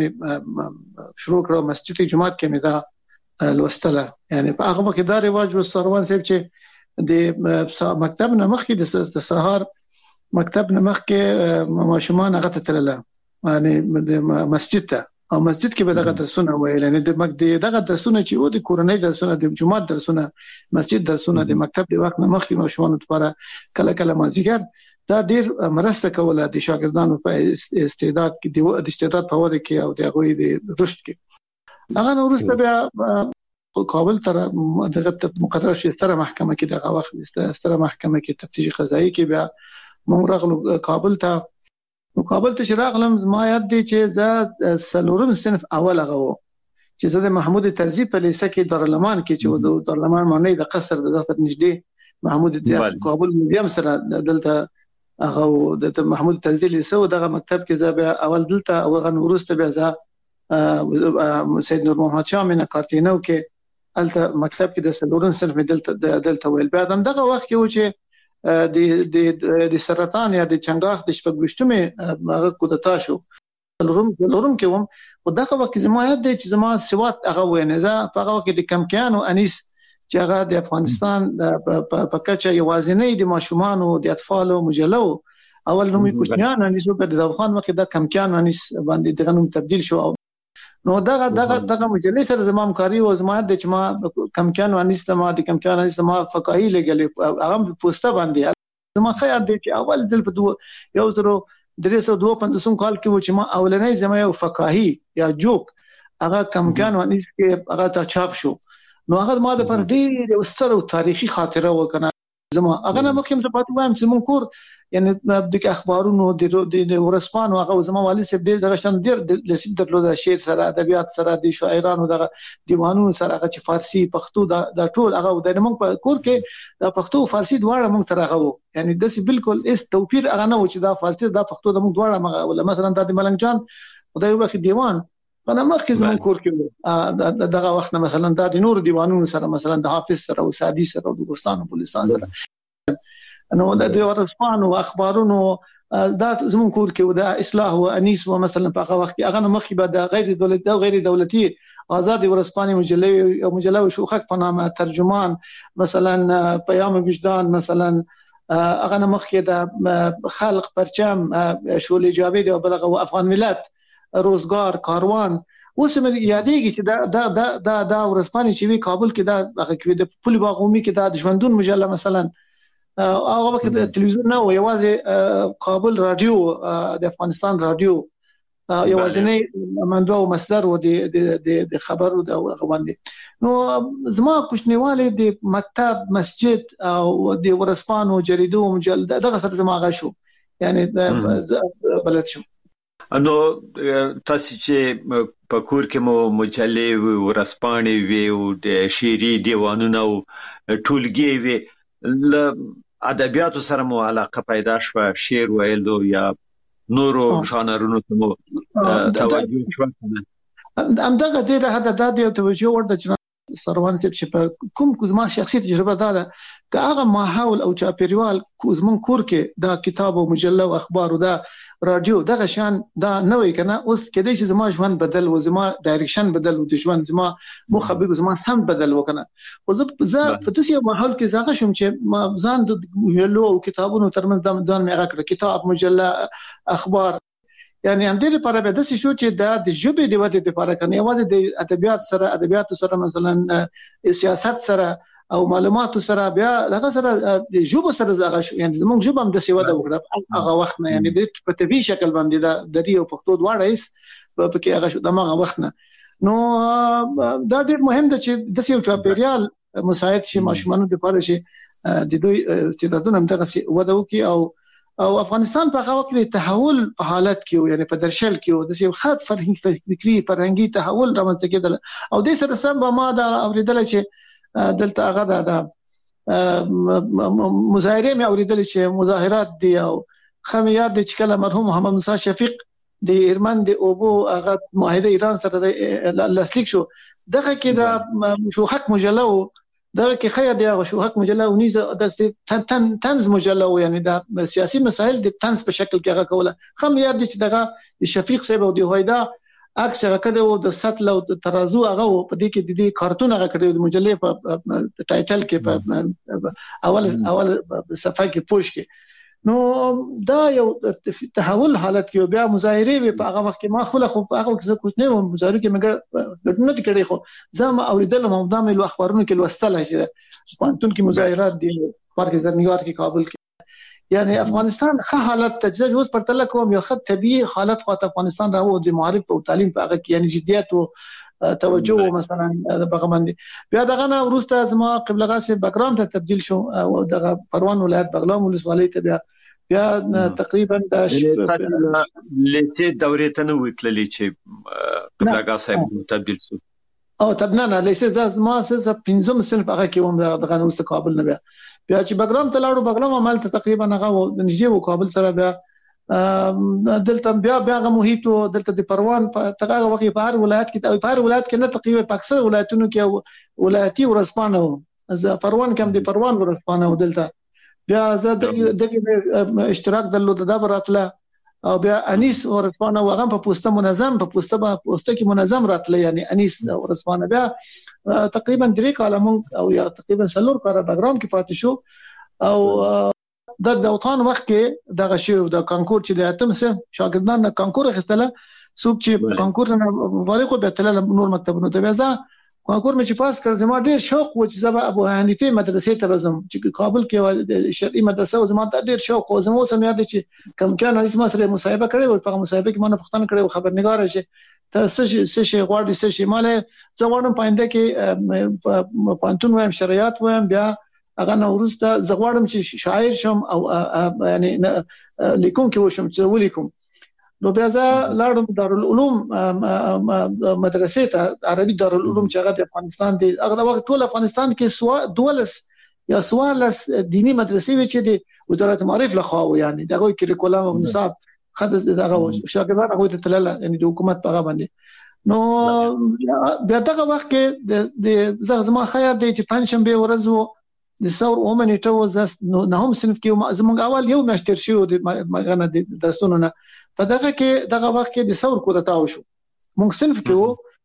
د شروع کړو مسجد جمعات کې مې دا لوستله. یعنی په هغه کې دا رواج و سروان صاحب چې د مکتب نه مخکې د سهار مکتب نه مخکې ماشومان هغه ته تلله یعنی د مسجد ته، او مسجد کې به دغه درسونه ویل، یعنی د مکتب دغه درسونه چې و د کورنۍ درسونه د جمعات درسونه مسجد درسونه د مکتب د وخت نه مخکې ماشومان لپاره کله کله مازیګر دا ډیر مرسته کوله د شاګردانو په استعداد کې د استعداد په وده کې او د هغوی د رشد کې. هغه نو وروسته بیا کابل تر دغه مقرر شي ستره محکمه کې دغه وخت ستره محکمه کې تفتیش قضایي کې بیا مونږ راغلو کابل ته. نو کابل ته چې راغلم زما یاد دی چې زه څلورم صنف اول هغه و چې زه د محمود طرزي په لیسه کې دارالمان کې چې د دارالمان معنی د قصر د دفتر نږدې محمود د کابل میوزیم سره دلته هغه د محمود طرزي لیسه او دغه مکتب کې زه بیا اول دلته او هغه ورسته بیا زه سید نور محمد شاه مینه کارتینو کې الته مکتب کې د څلورم صنف دلته دلته ویل. بیا دغه وخت کې و چې د د د سرطان یا د چنګاخ د شپږشتمه هغه کودتا شو لورم لورم کې وم او دغه وخت زما یاد دی چې زما سواد هغه وینه زه په هغه وخت د کمکیانو انیس چې هغه د افغانستان په کچه یوازینی د ماشومان او د اطفالو مجلو اول نوم کوچنیان انیس په د افغان وخت د کمکیان انیس باندې دغه نوم تبديل شو. نو دغه دغه دغه مجلې سره زمام کاری او زما د چما کمکیان انیس ما د کمکیان انیس ما فقاهي لګلې هغه پوسټه باندې زما خیال دی چې اول ځل په دوه یو تر درې سوه دوه پنځوس کال کې و چې ما اولنۍ زما یو فقاهي یا جوک هغه کمکیان انیس کې هغه ته چاپ شو. نو هغه ما د پر ډېر ستر تاریخي خاطره وکنه زما هغه نه مخکې ته پاتې وایم چې مونږ کور یعنی د اخبارونو د ورسپانو هغه زما والد صاحب دې دغه شان ډېر د سیب درلوده شعر سره ادبیات سره د شاعرانو دغه دیوانونو سره هغه چې فارسی پښتو د ټول هغه د مونږ په کور کې د پښتو فارسی دواړه مونږ سره هغه یعنی د سی بالکل اس توپیر هغه نه و چې دا فارسی د پښتو د مونږ دواړه مغه مثلا د ملنګ جان خدای وبخښي دیوان انا مخکې زمون کور کې دغه وخت مثلا د نور دیوانونو سره مثلا د حافظ سره او سعدي سره او د ګستان او پولیسان سره نو د ورسپانو اخبارونو دا زمون کور کې د اصلاح او انیس و مثلا په هغه وخت هغه مخکې به د غیر دولتي او غیر دولتي آزاد ورسپاني مجله او مجله شوخک په نامه ترجمان مثلا پیام وجدان مثلا هغه مخکې د خلق پرچم شولې جاوید او بلغه افغان ملت روزګار کاروان اوس مې یادېږي چې دا دا دا دا, دا ورسپاني چې وی کابل کې دا هغه کې د پل باغومي کې دا د ژوندون مجله مثلا هغه وخت تلویزیون نه و یوازې کابل رادیو د افغانستان رادیو یوازې نه منبع او مصدر و د د خبرو د غوندې. نو زما کوچنیواله د مکتب مسجد او د ورسپانو جریدو مجله دغه سره زما غا شو یعنی بلد شو. نو تاسو چې په کور کې مو مجلې ورسپانې وی او د شعري دیوانونه او ټولګي وی ل ادبیاتو سره مو علاقه پیدا شو شعر ویلو یا نورو ژانرونو ته مو توجه شو کنه همدغه دې د هدا د توجه ورته چې سروان چې په کوم کومه شخصي تجربه ده که هغه ماحول او چاپیریال کوزمن کور کې دا کتاب او مجله او اخبار او دا رادیو دغه شان دا نه وای کنه اوس کېدې چې زما ژوند بدل و زما ډایرکشن بدل و د ژوند زما مخبر زما سم بدل وکنه او زه په داسې ماحول کې زغه شوم چې ما ځان د ویلو او کتابونو ترمنځ د ځان مې هغه کړ کتاب مجله اخبار یعنی هم دې لپاره به داسې شو چې دا د ژبې د ودې لپاره کنه یوازې د ادبیات سره ادبیات سره مثلا سیاست سره او معلومات سره بیا دغه سره د ژبه سره زغه شو یعنی زموږ ژبه هم د سیواده وکړه هغه وخت نه یعنی په طبي شکل باندې د دری او پښتو دواړه هیڅ په کې هغه شو دغه وخت نه. نو دا ډېر مهم ده چې د سیو چاپیریال مساعد شي ماشومان د پاره شي د دوی استعدادونه هم دغه وده وکي او او افغانستان په هغه وخت د تحول په حالت کې یعنی په درشل کې د سیو خاط فرهنګي فکری فرهنګي تحول رامنځته کېدل او د سره سم ما دا اوریدل چې دلته هغه د مظاهره مې اوریدل چې مظاهرات دی او خمیات د چکله مرحوم محمد موسی شفیق د ایرمن د اوبو هغه معاهده ایران سره د لاسلیک شو دغه کې د شوحک مجله دغه کې خیر دی شوحک مجله او نیز د تنز مجله یعنی د سیاسي مسایل د تنز په شکل کې هغه کوله خمیات چې دغه شفیق صاحب او د هویدا عکس هغه کړو د سطل او ترازو هغه په دې کې د دې کارتون هغه کړو د مجلې په ټایټل کې په اول اول صفحه کې پوښ کې نو دا یو تحول حالت کې بیا مظاهره وی په هغه وخت کې ما خو له خو هغه وخت زه کوټ نه وم مظاهره کې مګر نه کړی خو زما اوریدل مو د ملو اخبارونو کې لوستل چې پانتون کې مظاهرات دي پارک د نیویارک کې کابل کې یعنی افغانستان ښه حالت تجربه اوس پر تل کوم یو خط طبيعي حالت خو افغانستان راو د معارف او تعلیم په هغه کې یعنی جديت او توجه مثلا دغه باندې بیا دغه نه ورسته زما قبله غاسه بګرام ته تبديل شو او دغه پروان ولایت بغلان ولسوالۍ ته بیا بیا تقریبا د لته دورې ته نو وتللی چې قبله غاسه تبديل شو او تبنه نه لیسه د ما سره پنځم صنف هغه کې وم دغه نو کابل نه بیا بیا چې بګرام ته لاړو بګرام عمل ته تقریبا هغه د نږدې و کابل سره بیا دلته بیا بیا هغه محیط دلته د پروان په تغه وخت په هر ولایت کې په هر ولایت کې نه تقریبا په اکثر ولایتونو کې ولایتي ورسپانه زه پروان کې هم د پروان ورسپانه دلته بیا زه دغه اشتراک درلود د براتله او بیا انیس ورسپانه هغه په پوسټه منظم په پوسټه په پوسټه کې منظم راتله یعنی انیس ورسپانه بیا تقریبا درې کاله مونږ او یا تقریبا څلور کاله بګرام کې پاتې شو او د دوطان وخت کې دغه شی د کانکور چې د اتم سم شاګردان کانکور اخیستله څوک چې کانکور نه فارغ به تل نور مکتبونو ته وځه کانکور مې چې پاس کړ زما ډیر شوق و چې زما ابو حنیفه مدرسې ته راځم چې کابل کې شرعي مدرسه و زما ته ډیر شوق و زما سم یاد چې کم کان اسمه سره مصاحبه کړې و په مصاحبه کې مانه پښتنه کړې و خبرنګار شي ته څه څه شي غواړي څه شي مال زه غواړم پاینده کې پانتون وایم شریعت وایم بیا هغه نو ورسته زه غواړم چې شاعر شم او یعنی لیکون کې وشم چې ولیکم نو بیا زه لاړم دارالعلوم مدرسې ته عربي دارالعلوم چې هغه د افغانستان دی هغه د وخت ټول افغانستان کې سوا دولس یا سوالس دینی مدرسې وی چې د وزارت معارف له خوا یعنی دغه کریکولم او نصاب خدای دغه شاګردان هغه ته تلل یعنی د حکومت په هغه باندې نو بیا دغه وخت کې د زما خیال دی چې پنځشنبه ورځ وو د ثور اومنټ وو نه هم صنف کې زمونږ اول یو مشتر شو د مغنه د درسونو نه په دغه کې دغه وخت کې د ثور کو راتاو شو مونږ صنف کې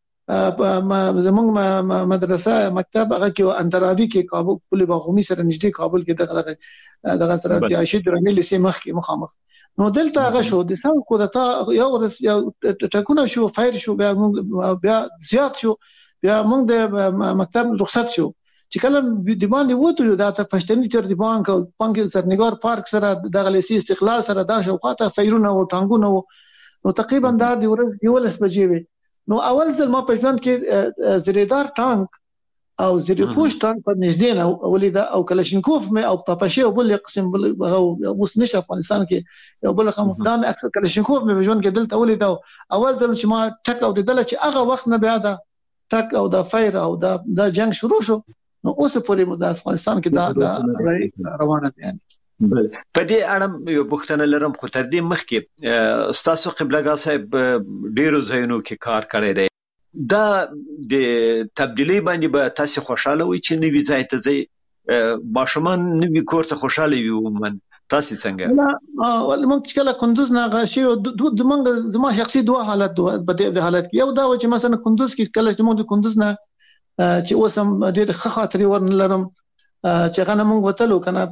وو زمونږ مدرسه مکتب هغه کې اندرابي کې کابل پل باغومي سره نږدې کابل کې دغه دغه سره د عاشق درنګ لسی مخ کې مخامخ نو دلته هغه شو د ثور کو راتاو یو ورس یو ټکونه شو فایر شو بیا مونږ بیا زیات شو بیا مونږ د مکتب رخصت شو چې کله د باندې وته دا ته پښتني چر دی بانک او بانک سرنګار پارک سره د غلیسي استقلال سره دا شوقاته فیرونه او ټانګونه نو تقریبا دا د ورځ یولس بجې وي نو اول ځل ما په ژوند کې زریدار ټانک او زری پوش ټانک په نږدې نه ولید او کلاشینکوف مې او پاپاشي او بل قسم بل اوس نشه افغانستان کې یو بل خمو دام اکثر کلاشینکوف مې په ژوند کې دلته ولید اول ځل چې ما ټک او دل چې هغه وخت نه بیا دا ټک او دا فایر او دا د جنگ شروع شو نو اوس پورې د افغانستان کې دا روانه دي بل په دې اړه یو بوختنه لرم خو تر دې مخکې ستاسو قبلګا صاحب ډیرو ځایونو کې کار کړی دی دا د تبدیلی باندې به تاسو خوشاله وي چې نوی ځای ته ځي ماشومان نوی کور ته خوشاله وي ومن تاسو څنګه لا ول موږ چې کله کندوز نه غشي د موږ زما شخصي دوه حالت دوه په دې حالت کې یو دا چې مثلا کندوز کې کله چې موږ د کندوز نه چې اوسم ډېر ښه خاطرې ورنلرم چې هغه موږ وتلو کنه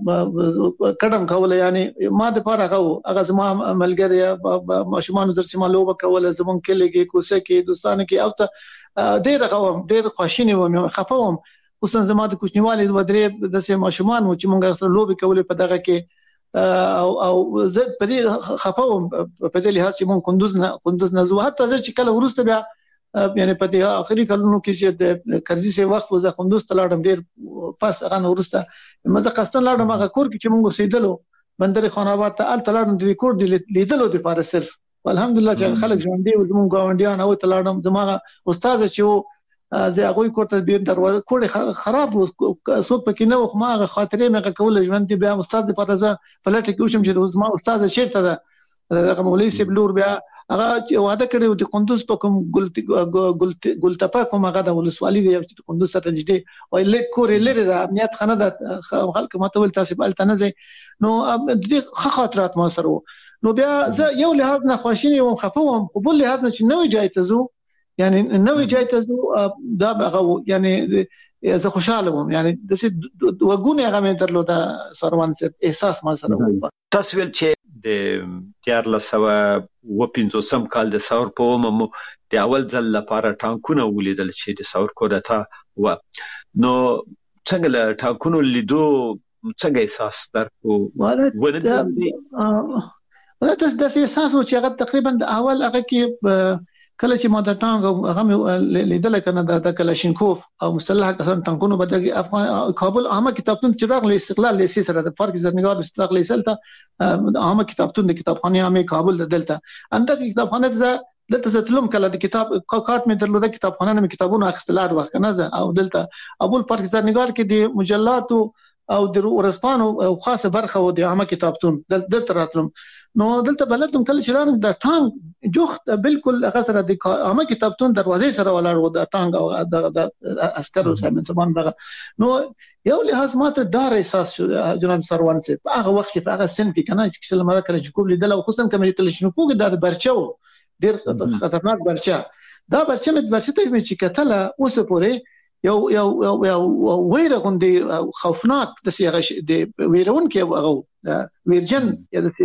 قدم کوله یعنی ما د پاره هغه هغه زما ملګری ماشومان درته معلومه کوله زمون کې لګي کوسه کې دوستانه کې او ته ډېر هغه ډېر خوشینه و خفوم اوس زما د کوچنیوالي د درې د سه ماشومان چې موږ سره لوبي کوله په دغه کې او او زه په دې خفوم په دې لحاظ چې موږ کندوز نه کندوز نه زو حتی چې کله ورسته بیا یعنی په دې اخري کلونو کې چې د کرزي سه وخت وزه کندوز ته لاړم ډیر پاس هغه ورسته مزه قستن لاړم هغه کور کې چې موږ سیدلو بندر خان آباد ته ال تلاړم د کور دی لیدلو د فار صرف الحمدلله چې خلک ژوند دی موږ غونډیان او تلاړم زموږ استاد چې زه هغه کور ته بیر دروازه کور خراب څوک پکې نه خو ما هغه خاطرې مې کول ژوند دی بیا استاد په تازه پلټ کې وشم چې زما استاد شیرته ده هغه مولوی سیب لور بیا هغه وعده کړو د کندوز په کوم ګل ګلټپا کوم هغه د ولسوالۍ دی چې کندوز ته نږدې او لیک کورې لري د امنیت خانه د خلک ماته ول تاسو بل تنه نو د ښه خاطرات ما سره نو بیا زه یو لحاظ نه خوشینه وم خفوم خو بل لحاظ نه چې نوې جای ته زو یعنی نوې جای ته زو دا هغه یعنی زه خوشاله وم یعنی د وګونه هغه مې درلوده سروان سره احساس ما سره تاسو ول چې د تیار لسوه و پنځوسم کال د ثور په ومو د اول ځل لپاره ټانکونه ولیدل چې د ثور کورته و نو څنګه له ټانکونو لیدو څنګه احساس درکو ولته ولته د احساس چې هغه تقریبا د اول هغه کې کله چې ما د ټانګ هغه لیدل کنه د کلاشینکوف او مسلح کسان ټانکونو بدګي افغان کابل عامه کتابتون چراغ له استقلال لیسي سره د پارک زرنګار استقلال لیسلته عامه کتابتون د کتابخانه عامه کابل د دلته انده کتابخانه ز دلته ستلم کله د کتاب کارت مې درلوده کتابخانه مې کتابونه اخستلار وخت کنه او دلته ابو پارک زرنګار کې د مجلات او د ورسپانو خاصه برخه و د عامه کتابتون دلته راتلم نو دلته بلدم کله چې رانم د ټانګ جوخت بالکل هغه سره د عامه کتابتون دروازې سره ولاړ و د ټانګ او د عسکرو سره سبان دغه نو یو لحاظ ماته ډار احساس شو جناب سروان سي په هغه وخت کې هغه سن کې کنه چې څلمه دا کله چې کوم لیدل او خصوصا کوم چې تل شنو کوګ د برچو ډیر خطرناک برچا دا برچا مې برچا ته چې کتله اوس پورې یو یو یو ویره غوندي خوفناک د سیغه د ویرون کې هغه ویرجن یا د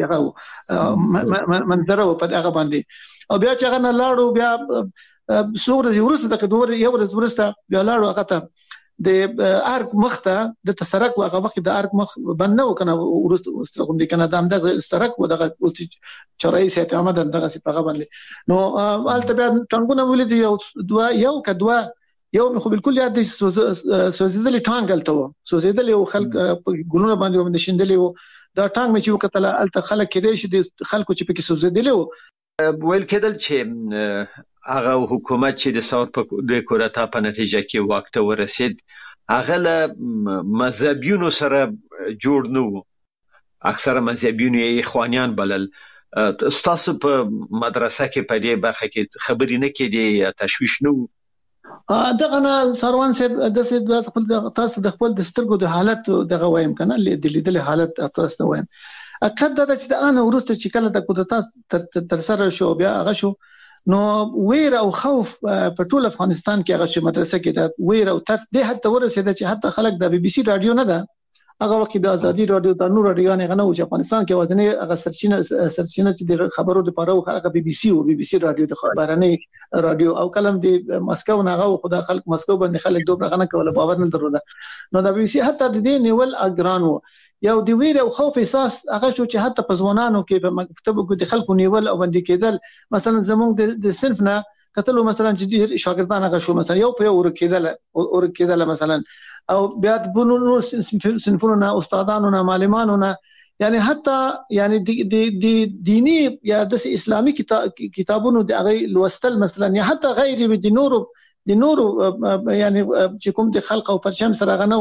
سیغه منظره په هغه باندې او بیا چې هغه نه لاړو بیا سوره ورسته د دوه یو ورځ ورسته بیا لاړو هغه ته د ارک مخته د تسرک واغه وخت د ارک مخ بنو کنه ورسته ورسته کوم دي کنه د امده سرک و دغه چرای سیته آمد دغه سی په باندې نو البته بیا ټنګونه ولید یو دوا یو کدوا یو خو بالکل یاد دي سوزیدل ټانګل ته سوزیدل یو خلک ګلونه باندې باندې شندلې و دا ټانګ مې چې وکتل البته خلک کېدې شي د خلکو چې پکې سوزیدل و ویل کېدل چې هغه حکومت چې د ثور په د کورتا په نتیجه کې وخت ورسید هغه له مذهبيونو سره جوړ نه وو اکثره مذهبيونو یې اخوانیان بلل تاسو په مدرسه کې په دې برخه کې خبرې نه کېدې تشویش نه وو دغه نه سروان صاحب د څه خپل تاسو د خپل د سترګو د حالت دغه وایم کنه د لیدل حالت تاسو وایم اکد دا چې د ان ورسته چې کله د کودتا تر سره شو بیا هغه شو نو ویر او خوف په ټول افغانستان کې هغه چې مدرسه کې د ویر او ترس د حتی ورسېد چې حتی خلک د بي بي سي رادیو نه ده هغه وخت د ازادي رادیو د نور رادیو نه غنو چې افغانستان کې وزنه هغه سرچینه سرچینه چې د خبرو لپاره هغه بي بي سي او بي بي سي رادیو د خبرانه رادیو او کلم د مسکو نه هغه خدای خلک مسکو باندې خلک دوه غنه کوله باور نه درلوده نو د بي بي سي حتی د دې نیول اګران وو یو د ویر او خوف احساس هغه شو چې حتی په ځوانانو کې په مکتبو کې د خلکو نیول او باندې کېدل مثلا زموږ د صنف نه کتلو مثلا چې شاګردان هغه شو مثلا یو په یو ورکېدل ورکېدل مثلا او بیا د بنو صنفونو نه استادانو نه معلمانو نه یعنی حتی یعنی د د دینی یا د اسلامي کتابونو د هغه لوستل مثلا یا حتی غیر د نورو د نورو یعنی چې کوم د خلق او پرچم سره غنو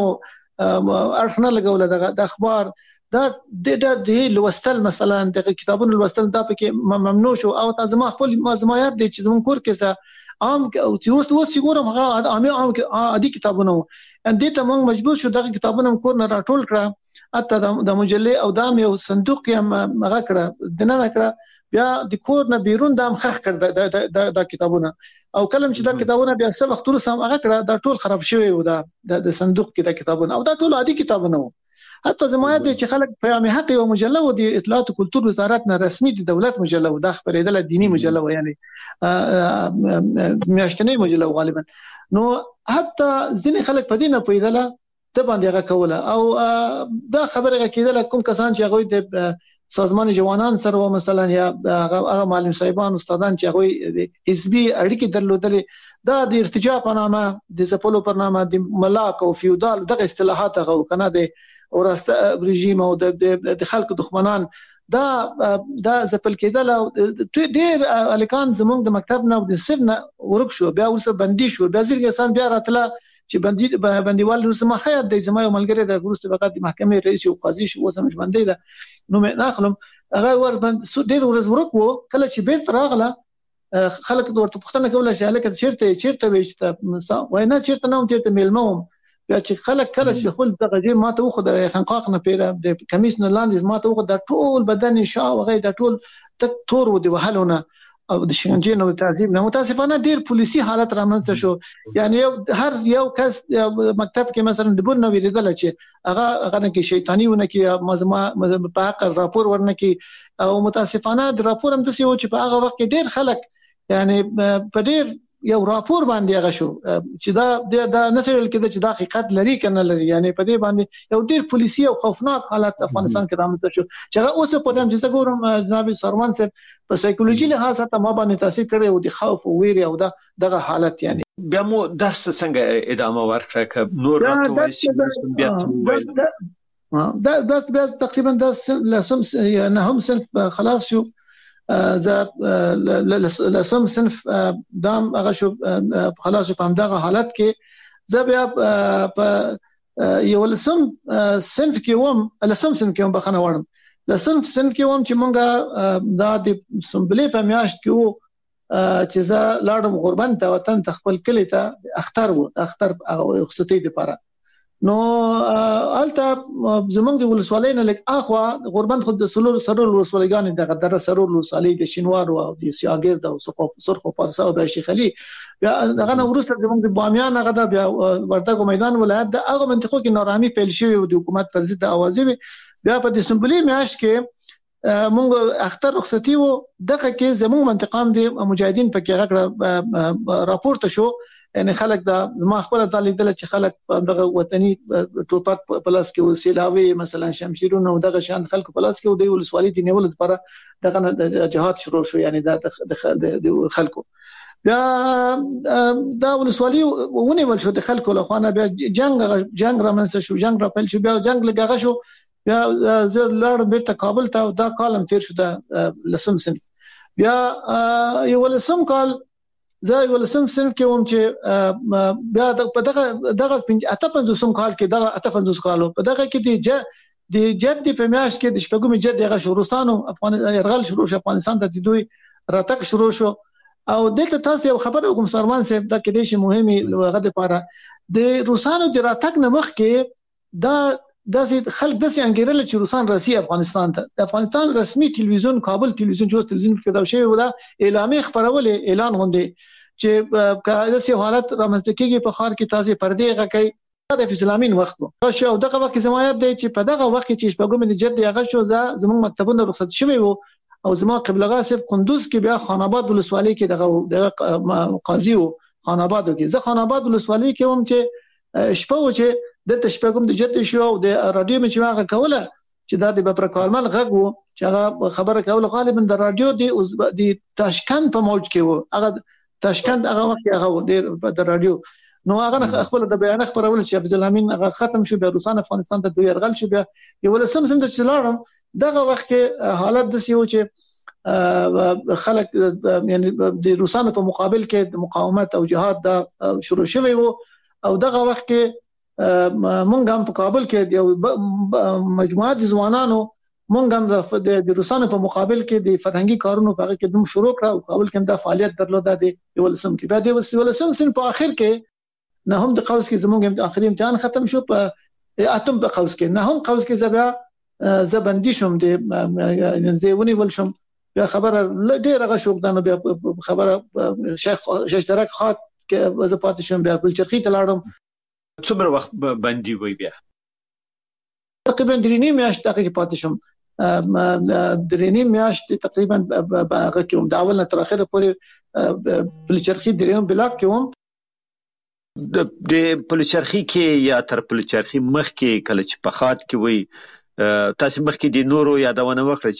ارخنه لګول د اخبار دا د د لوستل مثلا د کتابونو لوستل دا پکې ممنوع شو او تاسو ما خپل مزمایات دي چې زمون کور کې عام او چې اوس اوس ګورم هغه عام عام عادي کتابونه ان دې ته موږ مجبور شو دغه کتابونه کور نه راټول کړه اته د مجلې او د یو صندوق یې هغه کړه د نه کړه بیا د کور نه بیرون د مخخ کړ د د کتابونه او کلم چې دا کتابونه بیا څه وخت ورسره هغه کړه دا ټول خراب شوی و دا د صندوق کې د کتابونه او دا ټول عادي کتابونه و حتی زموږ د چې خلک پیغام حق او مجله و د اطلاعات او کلتور وزارت نه رسمي د دولت مجله و د خبرېدل دینی مجله و یعنی میاشتنی مجله غالبا نو حتی ځینې خلک په دې نه پوهېدل ته باندې هغه کوله او دا خبره کېدل کوم کسان چې هغه د سازمان جوانان سره مثلا یا هغه معلم صاحبان استادان چې هغه حزبي اړیکې درلودلې دا د ارتجاع په نامه د زپلو په نامه د ملاک او فیودال دغه اصطلاحات هغه کنه د اورسته رژیم او د خلکو دښمنان دا دا زپل کېدل او ډېر الکان زموږ د مکتب نه او د سر نه ورک شو بیا ورسره بندي شو بیا ځکه انسان بیا راتله چې بندي بنديوال رسمه خیاط د زما یو ملګری د ګروست فقط د محکمې رئیس او قاضي شو وسمش باندې ده نو مې ناخلم هغه ور بند ډېر ورځ ورک وو کله چې بیرته راغله خلک ورته پوښتنه کوله چې الکه چیرته چیرته وېشته وای نه چیرته نه چیرته میلموم بیا چې خلک کله چې خپل دغه جې ماته وخو د خنقاق نه پیره د کمیس نه لاندې ماته وخو د ټول بدن شا وغه د ټول تک تور و دی وهلونه او د شنجې نو تعذيب نه متاسفانه ډیر پولیسي حالت رامنځته شو یعنی هر یو کس مکتب کې مثلا د بن ویریدل چې هغه هغه کې شیطانی ونه کې مزما په حق راپور ورنه کې او متاسفانه د راپور هم د سیو چې په هغه وخت کې ډیر خلک یعنی په ډیر یو راپور باندې هغه شو چې دا د نسل کې د حقیقت لري کنه لري یعنی په دې باندې یو ډیر پولیسي او خوفناک حالت افغانستان کې رامنځته شو چې هغه اوس په دې چې ګورم جناب سروان صاحب په سایکولوژي لحاظ ته ما باندې تاثیر کړی او د خوف او ویره او دغه حالت یعنی بیا مو د څنګه ادامه ورکړه ک نور راته بیا دا دا بیا تقریبا د لسم نه هم صرف خلاص شو ز لسم صنف دام هغه شو خلاص په همدغه حالت کې ز بیا په یو لسم صنف کې وم لسم صنف کې وم بخنه وړم لسم صنف کې وم چې مونږه دا د سمبلې په میاشت کې وو چې ز لاړم غربن ته وطن ته خپل کلی ته اختر وو اختر هغه وختي د پاره نو الته زمونږ د ولسوالۍ نه لګ اخوا غوربند خود د سرور سرور ولسوالۍ دغه در سرور ولسوالۍ د شینوار او د سیاګر د سرخو سرخو پارسا او شیخ علي بیا دغه نو ورسره زمونږ د بامیان هغه د بیا ورتګو میدان ولایت د هغه منطقو کې نارامي پیل شوی او د حکومت پر ضد اوازې بیا په دسمبر میاشت کې مونږ اختر رخصتي وو دغه کې زموږ منطقه هم د مجاهدین په کې غږ راپورته شو یعنی خلک دا ما خپل تعلیدل چې خلک دغه وطني ټوپک پلاس کې وسیلاوي مثلا شمشیرونه او دغه شان خلکو پلاس کې د ولسوالۍ د نیول لپاره دغه جهاد شروع شو یعنی د خلکو بیا دا ولسوالۍ ونیول شو د خلکو له خوانه بیا جنگ جنگ را منځ شو جنگ را پیل شو بیا جنگ لګغه شو بیا زه لاړم بیرته کابل ته دا کالم تیر شو د لسم صنف بیا یو لسم کال زه یو لسم صنف کې وم چې بیا په دغه دغه اته پنځوسم کال کې دغه اته پنځوس کالو په دغه کې د د جد په میاشت کې د شپږم جد دغه شورستانو افغان يرغل شروع شو افغانستان ته د دوی راتګ شروع شو او دلته تاسو یو خبر کوم سرمان صاحب دا کې د شي مهمي لغه لپاره د روسانو د راتګ نمخ کې دا داسې خلک داسې انګیرل چې روسان راسي افغانستان ته د افغانستان رسمي ټلویزیون کابل ټلویزیون جو ټلویزیون پیدا شوی و دا اعلامي خبرول اعلان غونډه چې کله حالت رامنځته کیږي په خار کې تازه پردې غکې د اسلامین وخت وو شو دغه وخت زمایت دی چې په دغه وخت کې شپږم د جد هغه شو زموږ مکتبونه رخصت شوی وو او زموږ قبلغه صاحب قندوز کې بیا خان آباد ولسوالۍ کې دغه قاضي وو خان آباد کې زه خان آباد ولسوالۍ کې هم چې شپه و چې د شپږم د جد شو او د رادیو مې هغه کوله چې دا د بپرکالمل غږ وو چې هغه خبره کوله غالبا د رادیو د تاشکند په موج کې وو هغه تاشکند هغه وخت هغه د رادیو نو هغه خپل د بیان خبرول چې عبد الامین هغه ختم شو بیا روسان افغانستان ته دوی يرغل شو بیا یو لسم سم د چلارم دغه وخت کې حالت د سیو چې خلک یعنی د روسانو په مقابل کې د مقاومت او جهاد دا شروع شوی وو او دغه وخت کې مونږ هم په کابل کې یو مجموعه د ځوانانو مونږ هم د روسانو په مقابل کې د فرهنګي کارونو په هغه کې دوم شروع کړ او کابل کې دا فعالیت درلوده د یو لسم کې بیا د یو لسم سن په اخر کې نه هم د قوس کې زمونږ د اخري امتحان ختم شو په اتم په قوس کې نه هم قوس کې زبیا زبندي شوم د زیونی ول شوم بیا خبره ډیره غ شوکدانه بیا خبره شیخ شیخ درک خاط کې وظیفه شوم بیا بل چرخي تلاړم څومره وخت باندې وای بیا تقریبا درې نیم میاشت هغه کې پاتې شم درې نیم میاشت تقریبا هغه کې د اول نه تر اخره پورې پلچرخي دریم بلاک کې وم د پلچرخي کې یا تر پلچرخي مخ کې کله چې په خاط کې وای تاسو مخ کې د نورو یادونه وکړه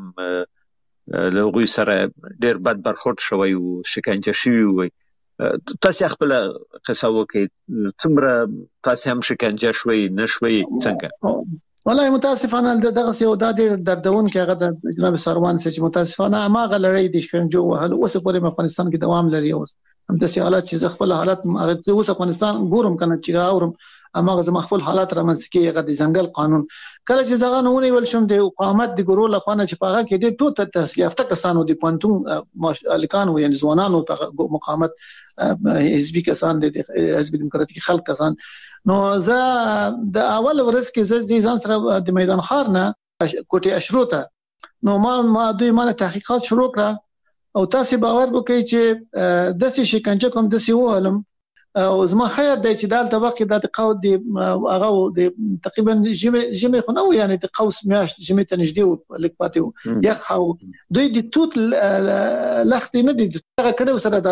چې لغوی سره ډېر بد برخورد شوی او شکنجه شوی وای تاسو خپل قصه وکړئ څومره تاسو هم شکنجه شوي نشوي څنګه والله متاسفانه دغه یو د دردون کې هغه د جناب سروان چې متاسفانه ما غلړې د شکنجو وهل اوس په افغانستان کې دوام لري اوس هم د حالات چې خپل حالات هغه اوس افغانستان ګورم کنه چې اورم اماغه زما خپل حالات رامنځته کې هغه د ځنګل قانون کله چې زغه نونی ول شم د مقاومت د ګورو لخوانه چې پاغه کې د ټوټه تسلیه یافته کسانو د پونتون الکان و یعنی ځوانانو په مقاومت حزبي کسان د حزب دیموکراتیک خلک کسان نو زه د اول ورځ کې زه د ځان سره د میدان خار نه کوټه اشروته نو ما ما دوی مال تحقیقات شروع کړه او تاسو باور وکړئ چې د سې شکنجه کوم د سې وهلم او زما خیر د چې دال طبقه د قود دی هغه د تقریبا جمع جمع خو نو یعنی د قوس میاش جمع ته نږدې لیک پاتې یو خو دوی د توت لخت نه دي هغه کړه سره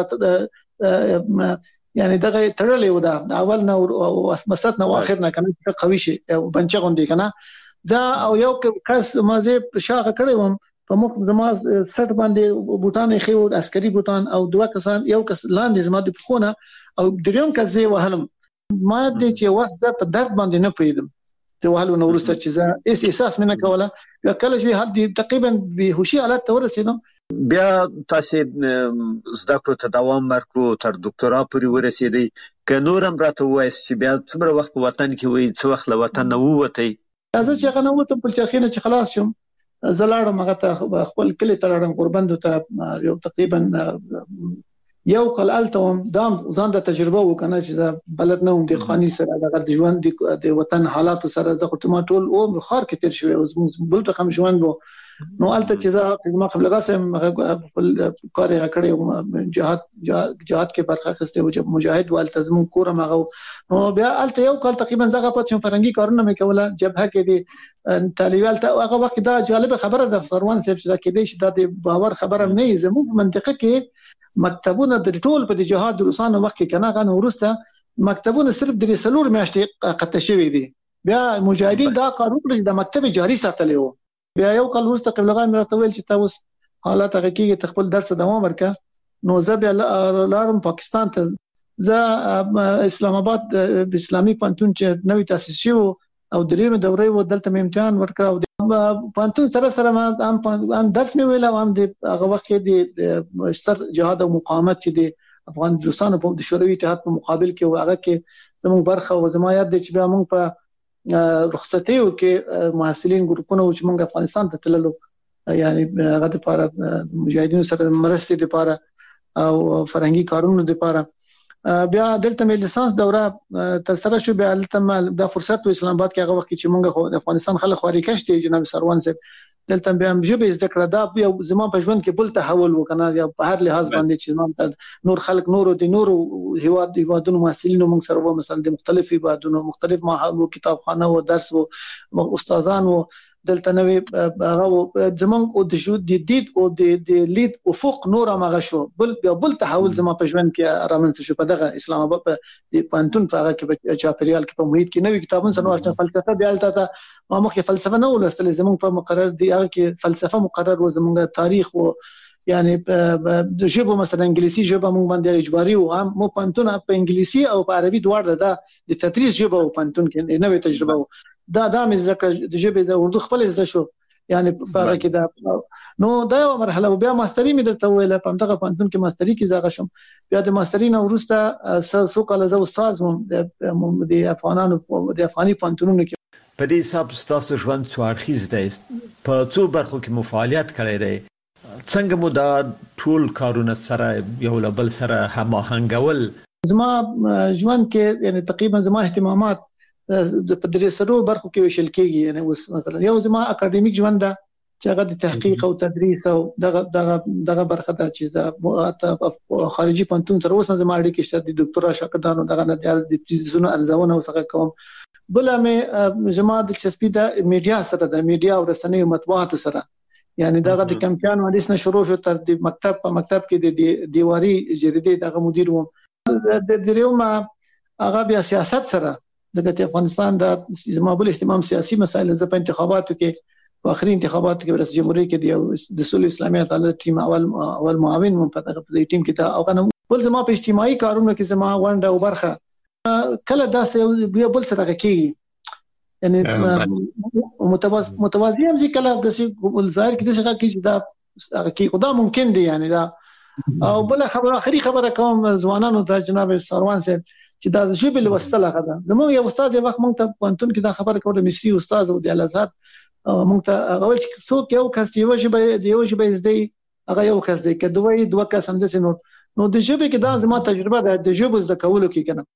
د یعنی دغه تړلې و دا اول نو او مسات نو اخر نه کنه قوي شي بنچ غوندي کنه ځا او یو کس مازه شاغه کړی وم په مخ زما سټ باندې بوتان خو عسکري بوتان او دوه کسان یو کس لاندې زما د خونه او دریم کس زه وهلم ما دې چې واسطه په درد باندې نه پېدم ته وهلو نو ورسته چې زه اس احساس مې نه کوله کله چې حد تقریبا به هوشي حالت ته ورسېدم بیا تاسو زده کړو ته دوام ورکړو تر ډاکټرا پورې ورسېدی که نورم راته وایس چې بیا څومره وخت په وطن کې وای څو وخت له وطن نه ووتی زه چې غنه وته په چرخینه چې خلاص شم زلاړم هغه ته خپل کلی ته لاړم قربند ته یو تقریبا یو کال التم دام ځان د تجربه وکنه چې بلد نه هم د خاني سره د ژوند د وطن حالات سره زه خو ما ټول او خار کې تیر شوی او بل رقم ژوند وو نو الته چې زه ما قبل لګاسم خپل کار یې کړی جهاد جهاد کې برخه اخیسته او مجاهد والتزم کور مغه نو بیا الته یو کال تقریبا زغه پات فرنګي کارونه مې کوله جبهه کې دي طالبال ته هغه وخت دا جالب خبره د فروان صاحب چې دا کې دي چې د باور خبره نه زموږ منطقه کې مکتبونه د ټول په جهاد روسانو وخت کې کنه غن ورسته مکتبونه صرف د رسولور میاشتې قطع شوی دي بیا مجاهدین دا کار وکړي د مکتب جاری ساتلی وو بیا یو کال ورسته قبل غا مې راته ویل چې تاسو حالات هغه کې خپل درس دوام ورکړه نو زه بیا لارم پاکستان ته زه اسلام آباد اسلامي پانتون چې نوې تاسیس شو او درېمه دوره و دلته مې امتحان ورکړ او پانتون سره سره ما هم درس مې ویل او هم د هغه وخت د ستر جهاد او مقاومت چې د افغانستان په د شوروي اتحاد په مقابل کې هغه کې زموږ برخه او زما یاد دي چې بیا موږ په رخصتیو کې محصلین ګروپونه چې موږ افغانستان ته تللو یعنی هغه لپاره مجاهدینو سره مرستې لپاره او فرهنګي کارونو لپاره بیا دلته مې لیسانس دوره تر سره شو بیا دلته د فرصت په اسلام آباد کې هغه وخت چې موږ د افغانستان خلک خوري کشته جناب سروان صاحب دلته بیا هم جبه زده کړه دا بیا زما په ژوند کې بل تحول وکنه یا په هر لحاظ باندې چې زما نور خلک نور د نور هیواد هیوادونو مسلمانانو موږ سره مثلا د مختلف هیوادونو مختلف معهد کتابخانه او درس او استادان او دلته نوې هغه زمون او د جو د دید او د لید افق نور هغه شو بل بل تحول زما په ژوند کې رامنځته شو په دغه اسلام آباد په پانتون په هغه کې چاپریال کې په محیط کې نوې کتابونه سره واشنه فلسفه بیا الته ما مخکې فلسفه نه ولستل زمون په مقرر دی هغه کې فلسفه مقرر و زمونږ تاریخ او یعنی د ژبه مثلا انګلیسي ژبه مونږ باندې اجباري او هم مو پانتون په انګلیسي او په عربي دواړه ده د تدریس ژبه او پانتون کې نوې تجربه دا دا مې ځکه د ژبې د اردو خپل زده شو یعنی په هغه کې دا نو دا یو مرحله بیا ماستری مې درته ویل په دغه پانتون کې ماستری کې زغه شم بیا د ماستری نه ورسته سو کال زه استاد وم د افغانانو د افغاني پانتونونو کې په دې حساب تاسو ژوند څو اړخیز دی په څو برخو کې مفاعلیت کړی دی څنګه مو دا ټول کارونه سره یو له بل سره هماهنګول زما ژوند کې یعنی تقریبا زما اهتمامات د پدریسرو برخو کې وشل کېږي یعنی اوس مثلا یو زما اکیډمیک ژوند ده چې هغه د تحقیق او تدریس او دغه دغه دغه برخه ده چې د خارجي پانتون سره اوس زما اړیکې شته د ډاکټرا شاګردانو دغه نه د تیزونو ارزونه او څنګه کوم بل مې زما د چسپی د میډیا سره د میډیا او رسنیو مطبوعات سره یعنی دغه د کمپیان وادیس نه شروع شو تر د مکتب په مکتب کې د دیواري جریدې دغه مدیر وم د دریوم هغه بیا سیاست سره دغه افغانستان د زمابل اهتمام سیاسي مسایل ز په انتخاباتو کې په اخري انتخاباتو کې ریاست جمهوریت کې د رسول اسلامي تعالی ټیم اول اول معاون مون په دغه ټیم کې دا او کنه بل زما په اجتماعي کارونو کې زما ونده او برخه کله داسې بیا بل څه دغه کې یعنی متوازی هم ځکه کله د ظاهر کې د څه کې دا کې خدا ممکن دی یعنی دا او بل خبره اخري خبره کوم ځوانانو ته جناب سروان صاحب چې دا ژبه لوستل هغه ده زموږ یو استاد یو وخت مونږ ته پانتون کې دا خبره کوله مصری استاد او د الازهر مونږ ته هغه چې څوک یو کس یو ژبه دی یو ژبه زده هغه یو کس دی کله دوی دوه کس هم د نور نو د ژبه کې دا زما تجربه ده د ژبه زده کولو کې کنه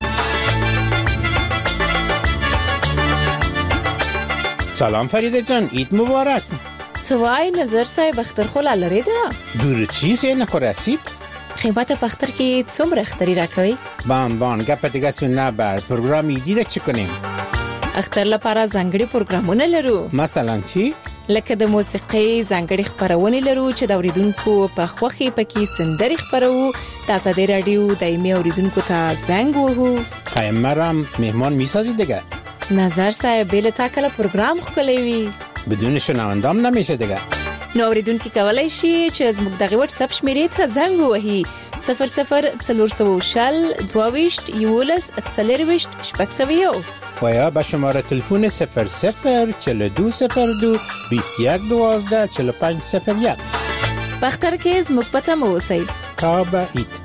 سلام فریده جان عید مبارک سوای نظر صاحب اختر خلا لري دا دور چی سه نه خوراسید خدمت په اختر کې څومره اختری راکوي بان بان غپ دیگه سونه بر پروګرامي دیده چی کنیم اختر لپاره ځانګړي پروګرامونه لرو مثلا چی لکه د موسیقي ځانګړي خبرونه لرو چې د اوریدونکو په خوخي پکې سندري خبرو تاسو د رادیو دایمي اوریدونکو ته زنګ وهو پیغمبرم مهمان میسازید دیگه نظر صاحب بل تاکل پروګرام خلوي بدون شنوندام نمیشه دیگه نو اوریدونکو کولای شي چې زموږ دغه واتس اپ شمیرې ته زنګ وهي صفر صفر څلور شل دوه یولس څلرويشت شپږ سوه و یا با شماره تلفن صفر صفر چهل و دو صفر دو بیست و یک دوازده چهل و پنج صفر یک بختر کې زموږ پته مو اوسئ تا به اید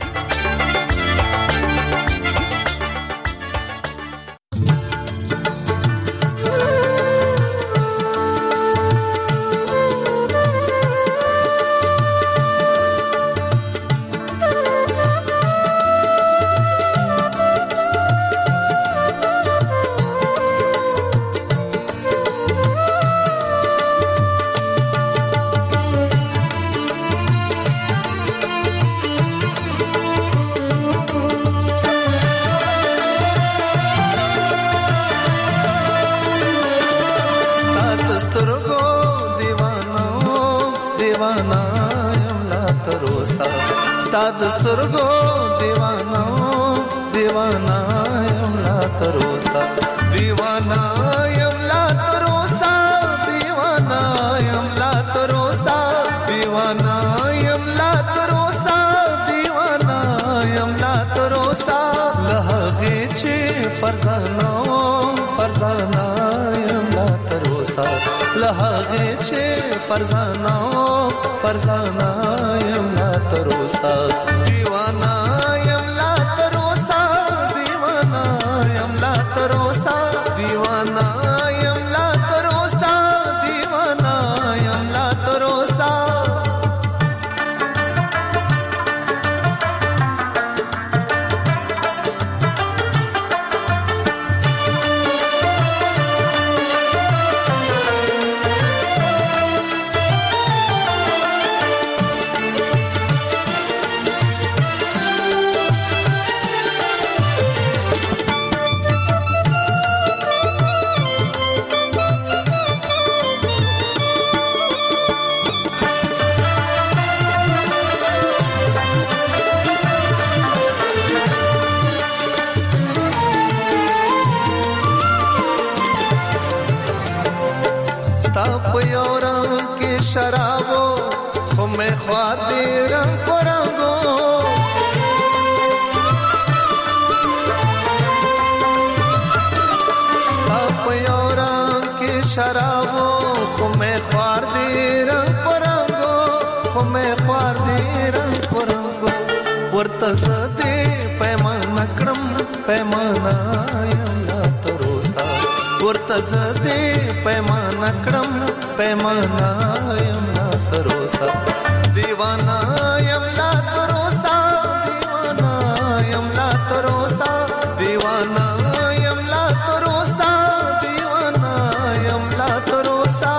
ستاد سترګو دیوانا دیوانا یم لا تروسا دیوانا یم لا تروسا دیوانا یم لا تروسا دیوانا یم لا تروسا دیوانا یم لا تروسا لهغه چې فرزانو فرزانا یم لا تروسا لهغه چې فرزانو فرزانا یم لا تروسا دیوانا یم لا تروسا دیوانا یم لا تروسا دیوانا یم لا تروسا دیوانا یم لا تروسا शराबो खो में ख्वादे रंग परंगो सापयोरा के शराबो खो में ख्वादे रंग परंगो खो में ख्वादे रंग परंगो वर्तसदे पैमाना क्रम पैमाना यमला तरोसा वर्तसदे पैमाना क्रम पैमाना यमला तरोसा दीवाना यमला तरोसा दीवाना यमला तरोसा दीवाना यमला तरोसा दीवाना यमला तरोसा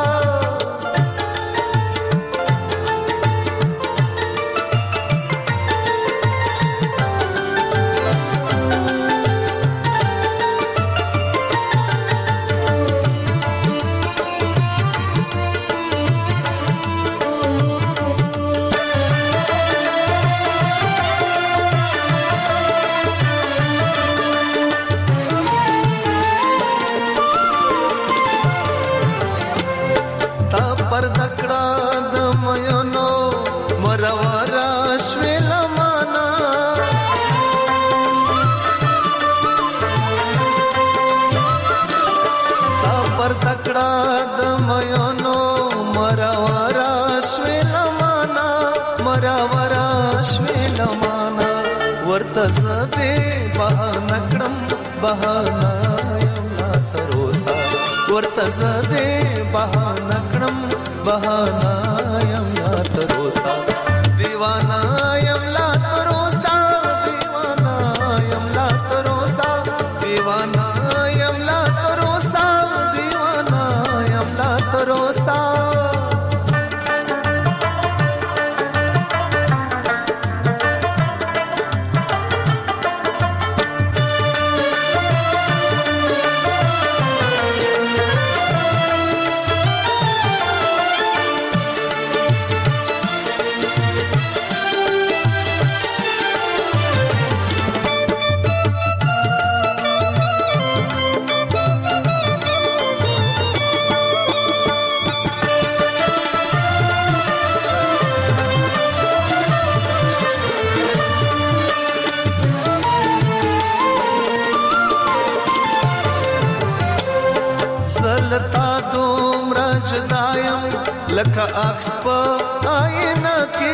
वर्तसदे बहानक्रम बहाना यमला तरोसा वर्तसदे बहानक्रम बहाना यमला तरोसा दीवाना यमला तरोसा दीवाना यमला तरोसा दीवाना यमला तरोसा दीवाना यमला तरोसा लका अक्स प आईना के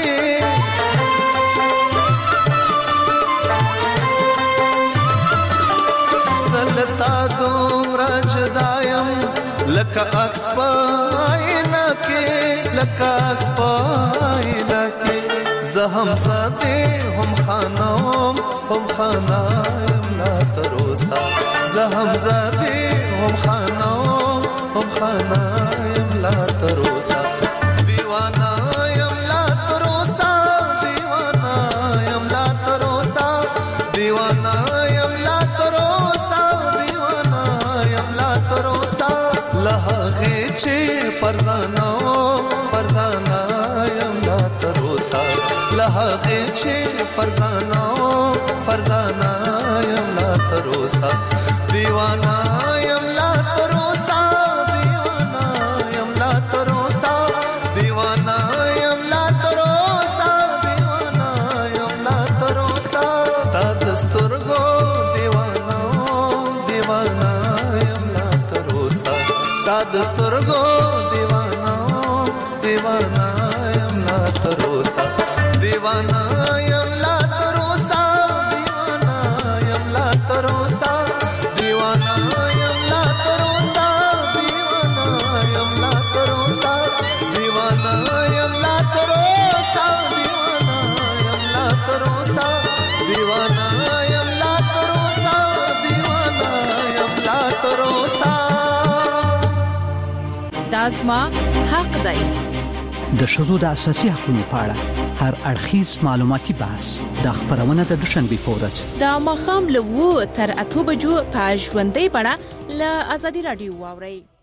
सलता दोमरा जदायम लका अक्स प आईना के लका अक्स प आईना के जहम सादे हम खानाम हम खानाम ला तरोसा जहम सादे हम खानाम हम खानाम ला तरोसा दीवाना यमला तरोसा दीवाना यमला तरोसा दीवाना यमला तरोसा दीवाना यमला तरोसा लहगे चे फरजाना फरजाना यमला तरोसा لهغه چې فرزانا فرزانا یم لا تروسا دیوانا یم لا تروسا دیوانا یم لا تروسا دیوانا یم لا تروسا دیوانا یم لا تروسا تا دستورګو دیوانا دیوانا یم لا تروسا تا دستورګو دیوانا دیوانا یم لا تروسا دیوانا یم لا تروسا دیوانا یم لا تروسا دیوانا یم لا تروسا دیوانا یم لا تروسا دیوانا یم لا تروسا دیوانا یم لا تروسا دیوانا یم لا تروسا دیوانا یم لا تروسا دازما حق دی. د ښځو د اساسي حقوقو په اړه هر اړخیز معلوماتي بحث د خبرونه د دوشنبه په ورځ د ماښام له وو تر اته بجو په ژوندۍ بڼه له ازادي رادیو واوري.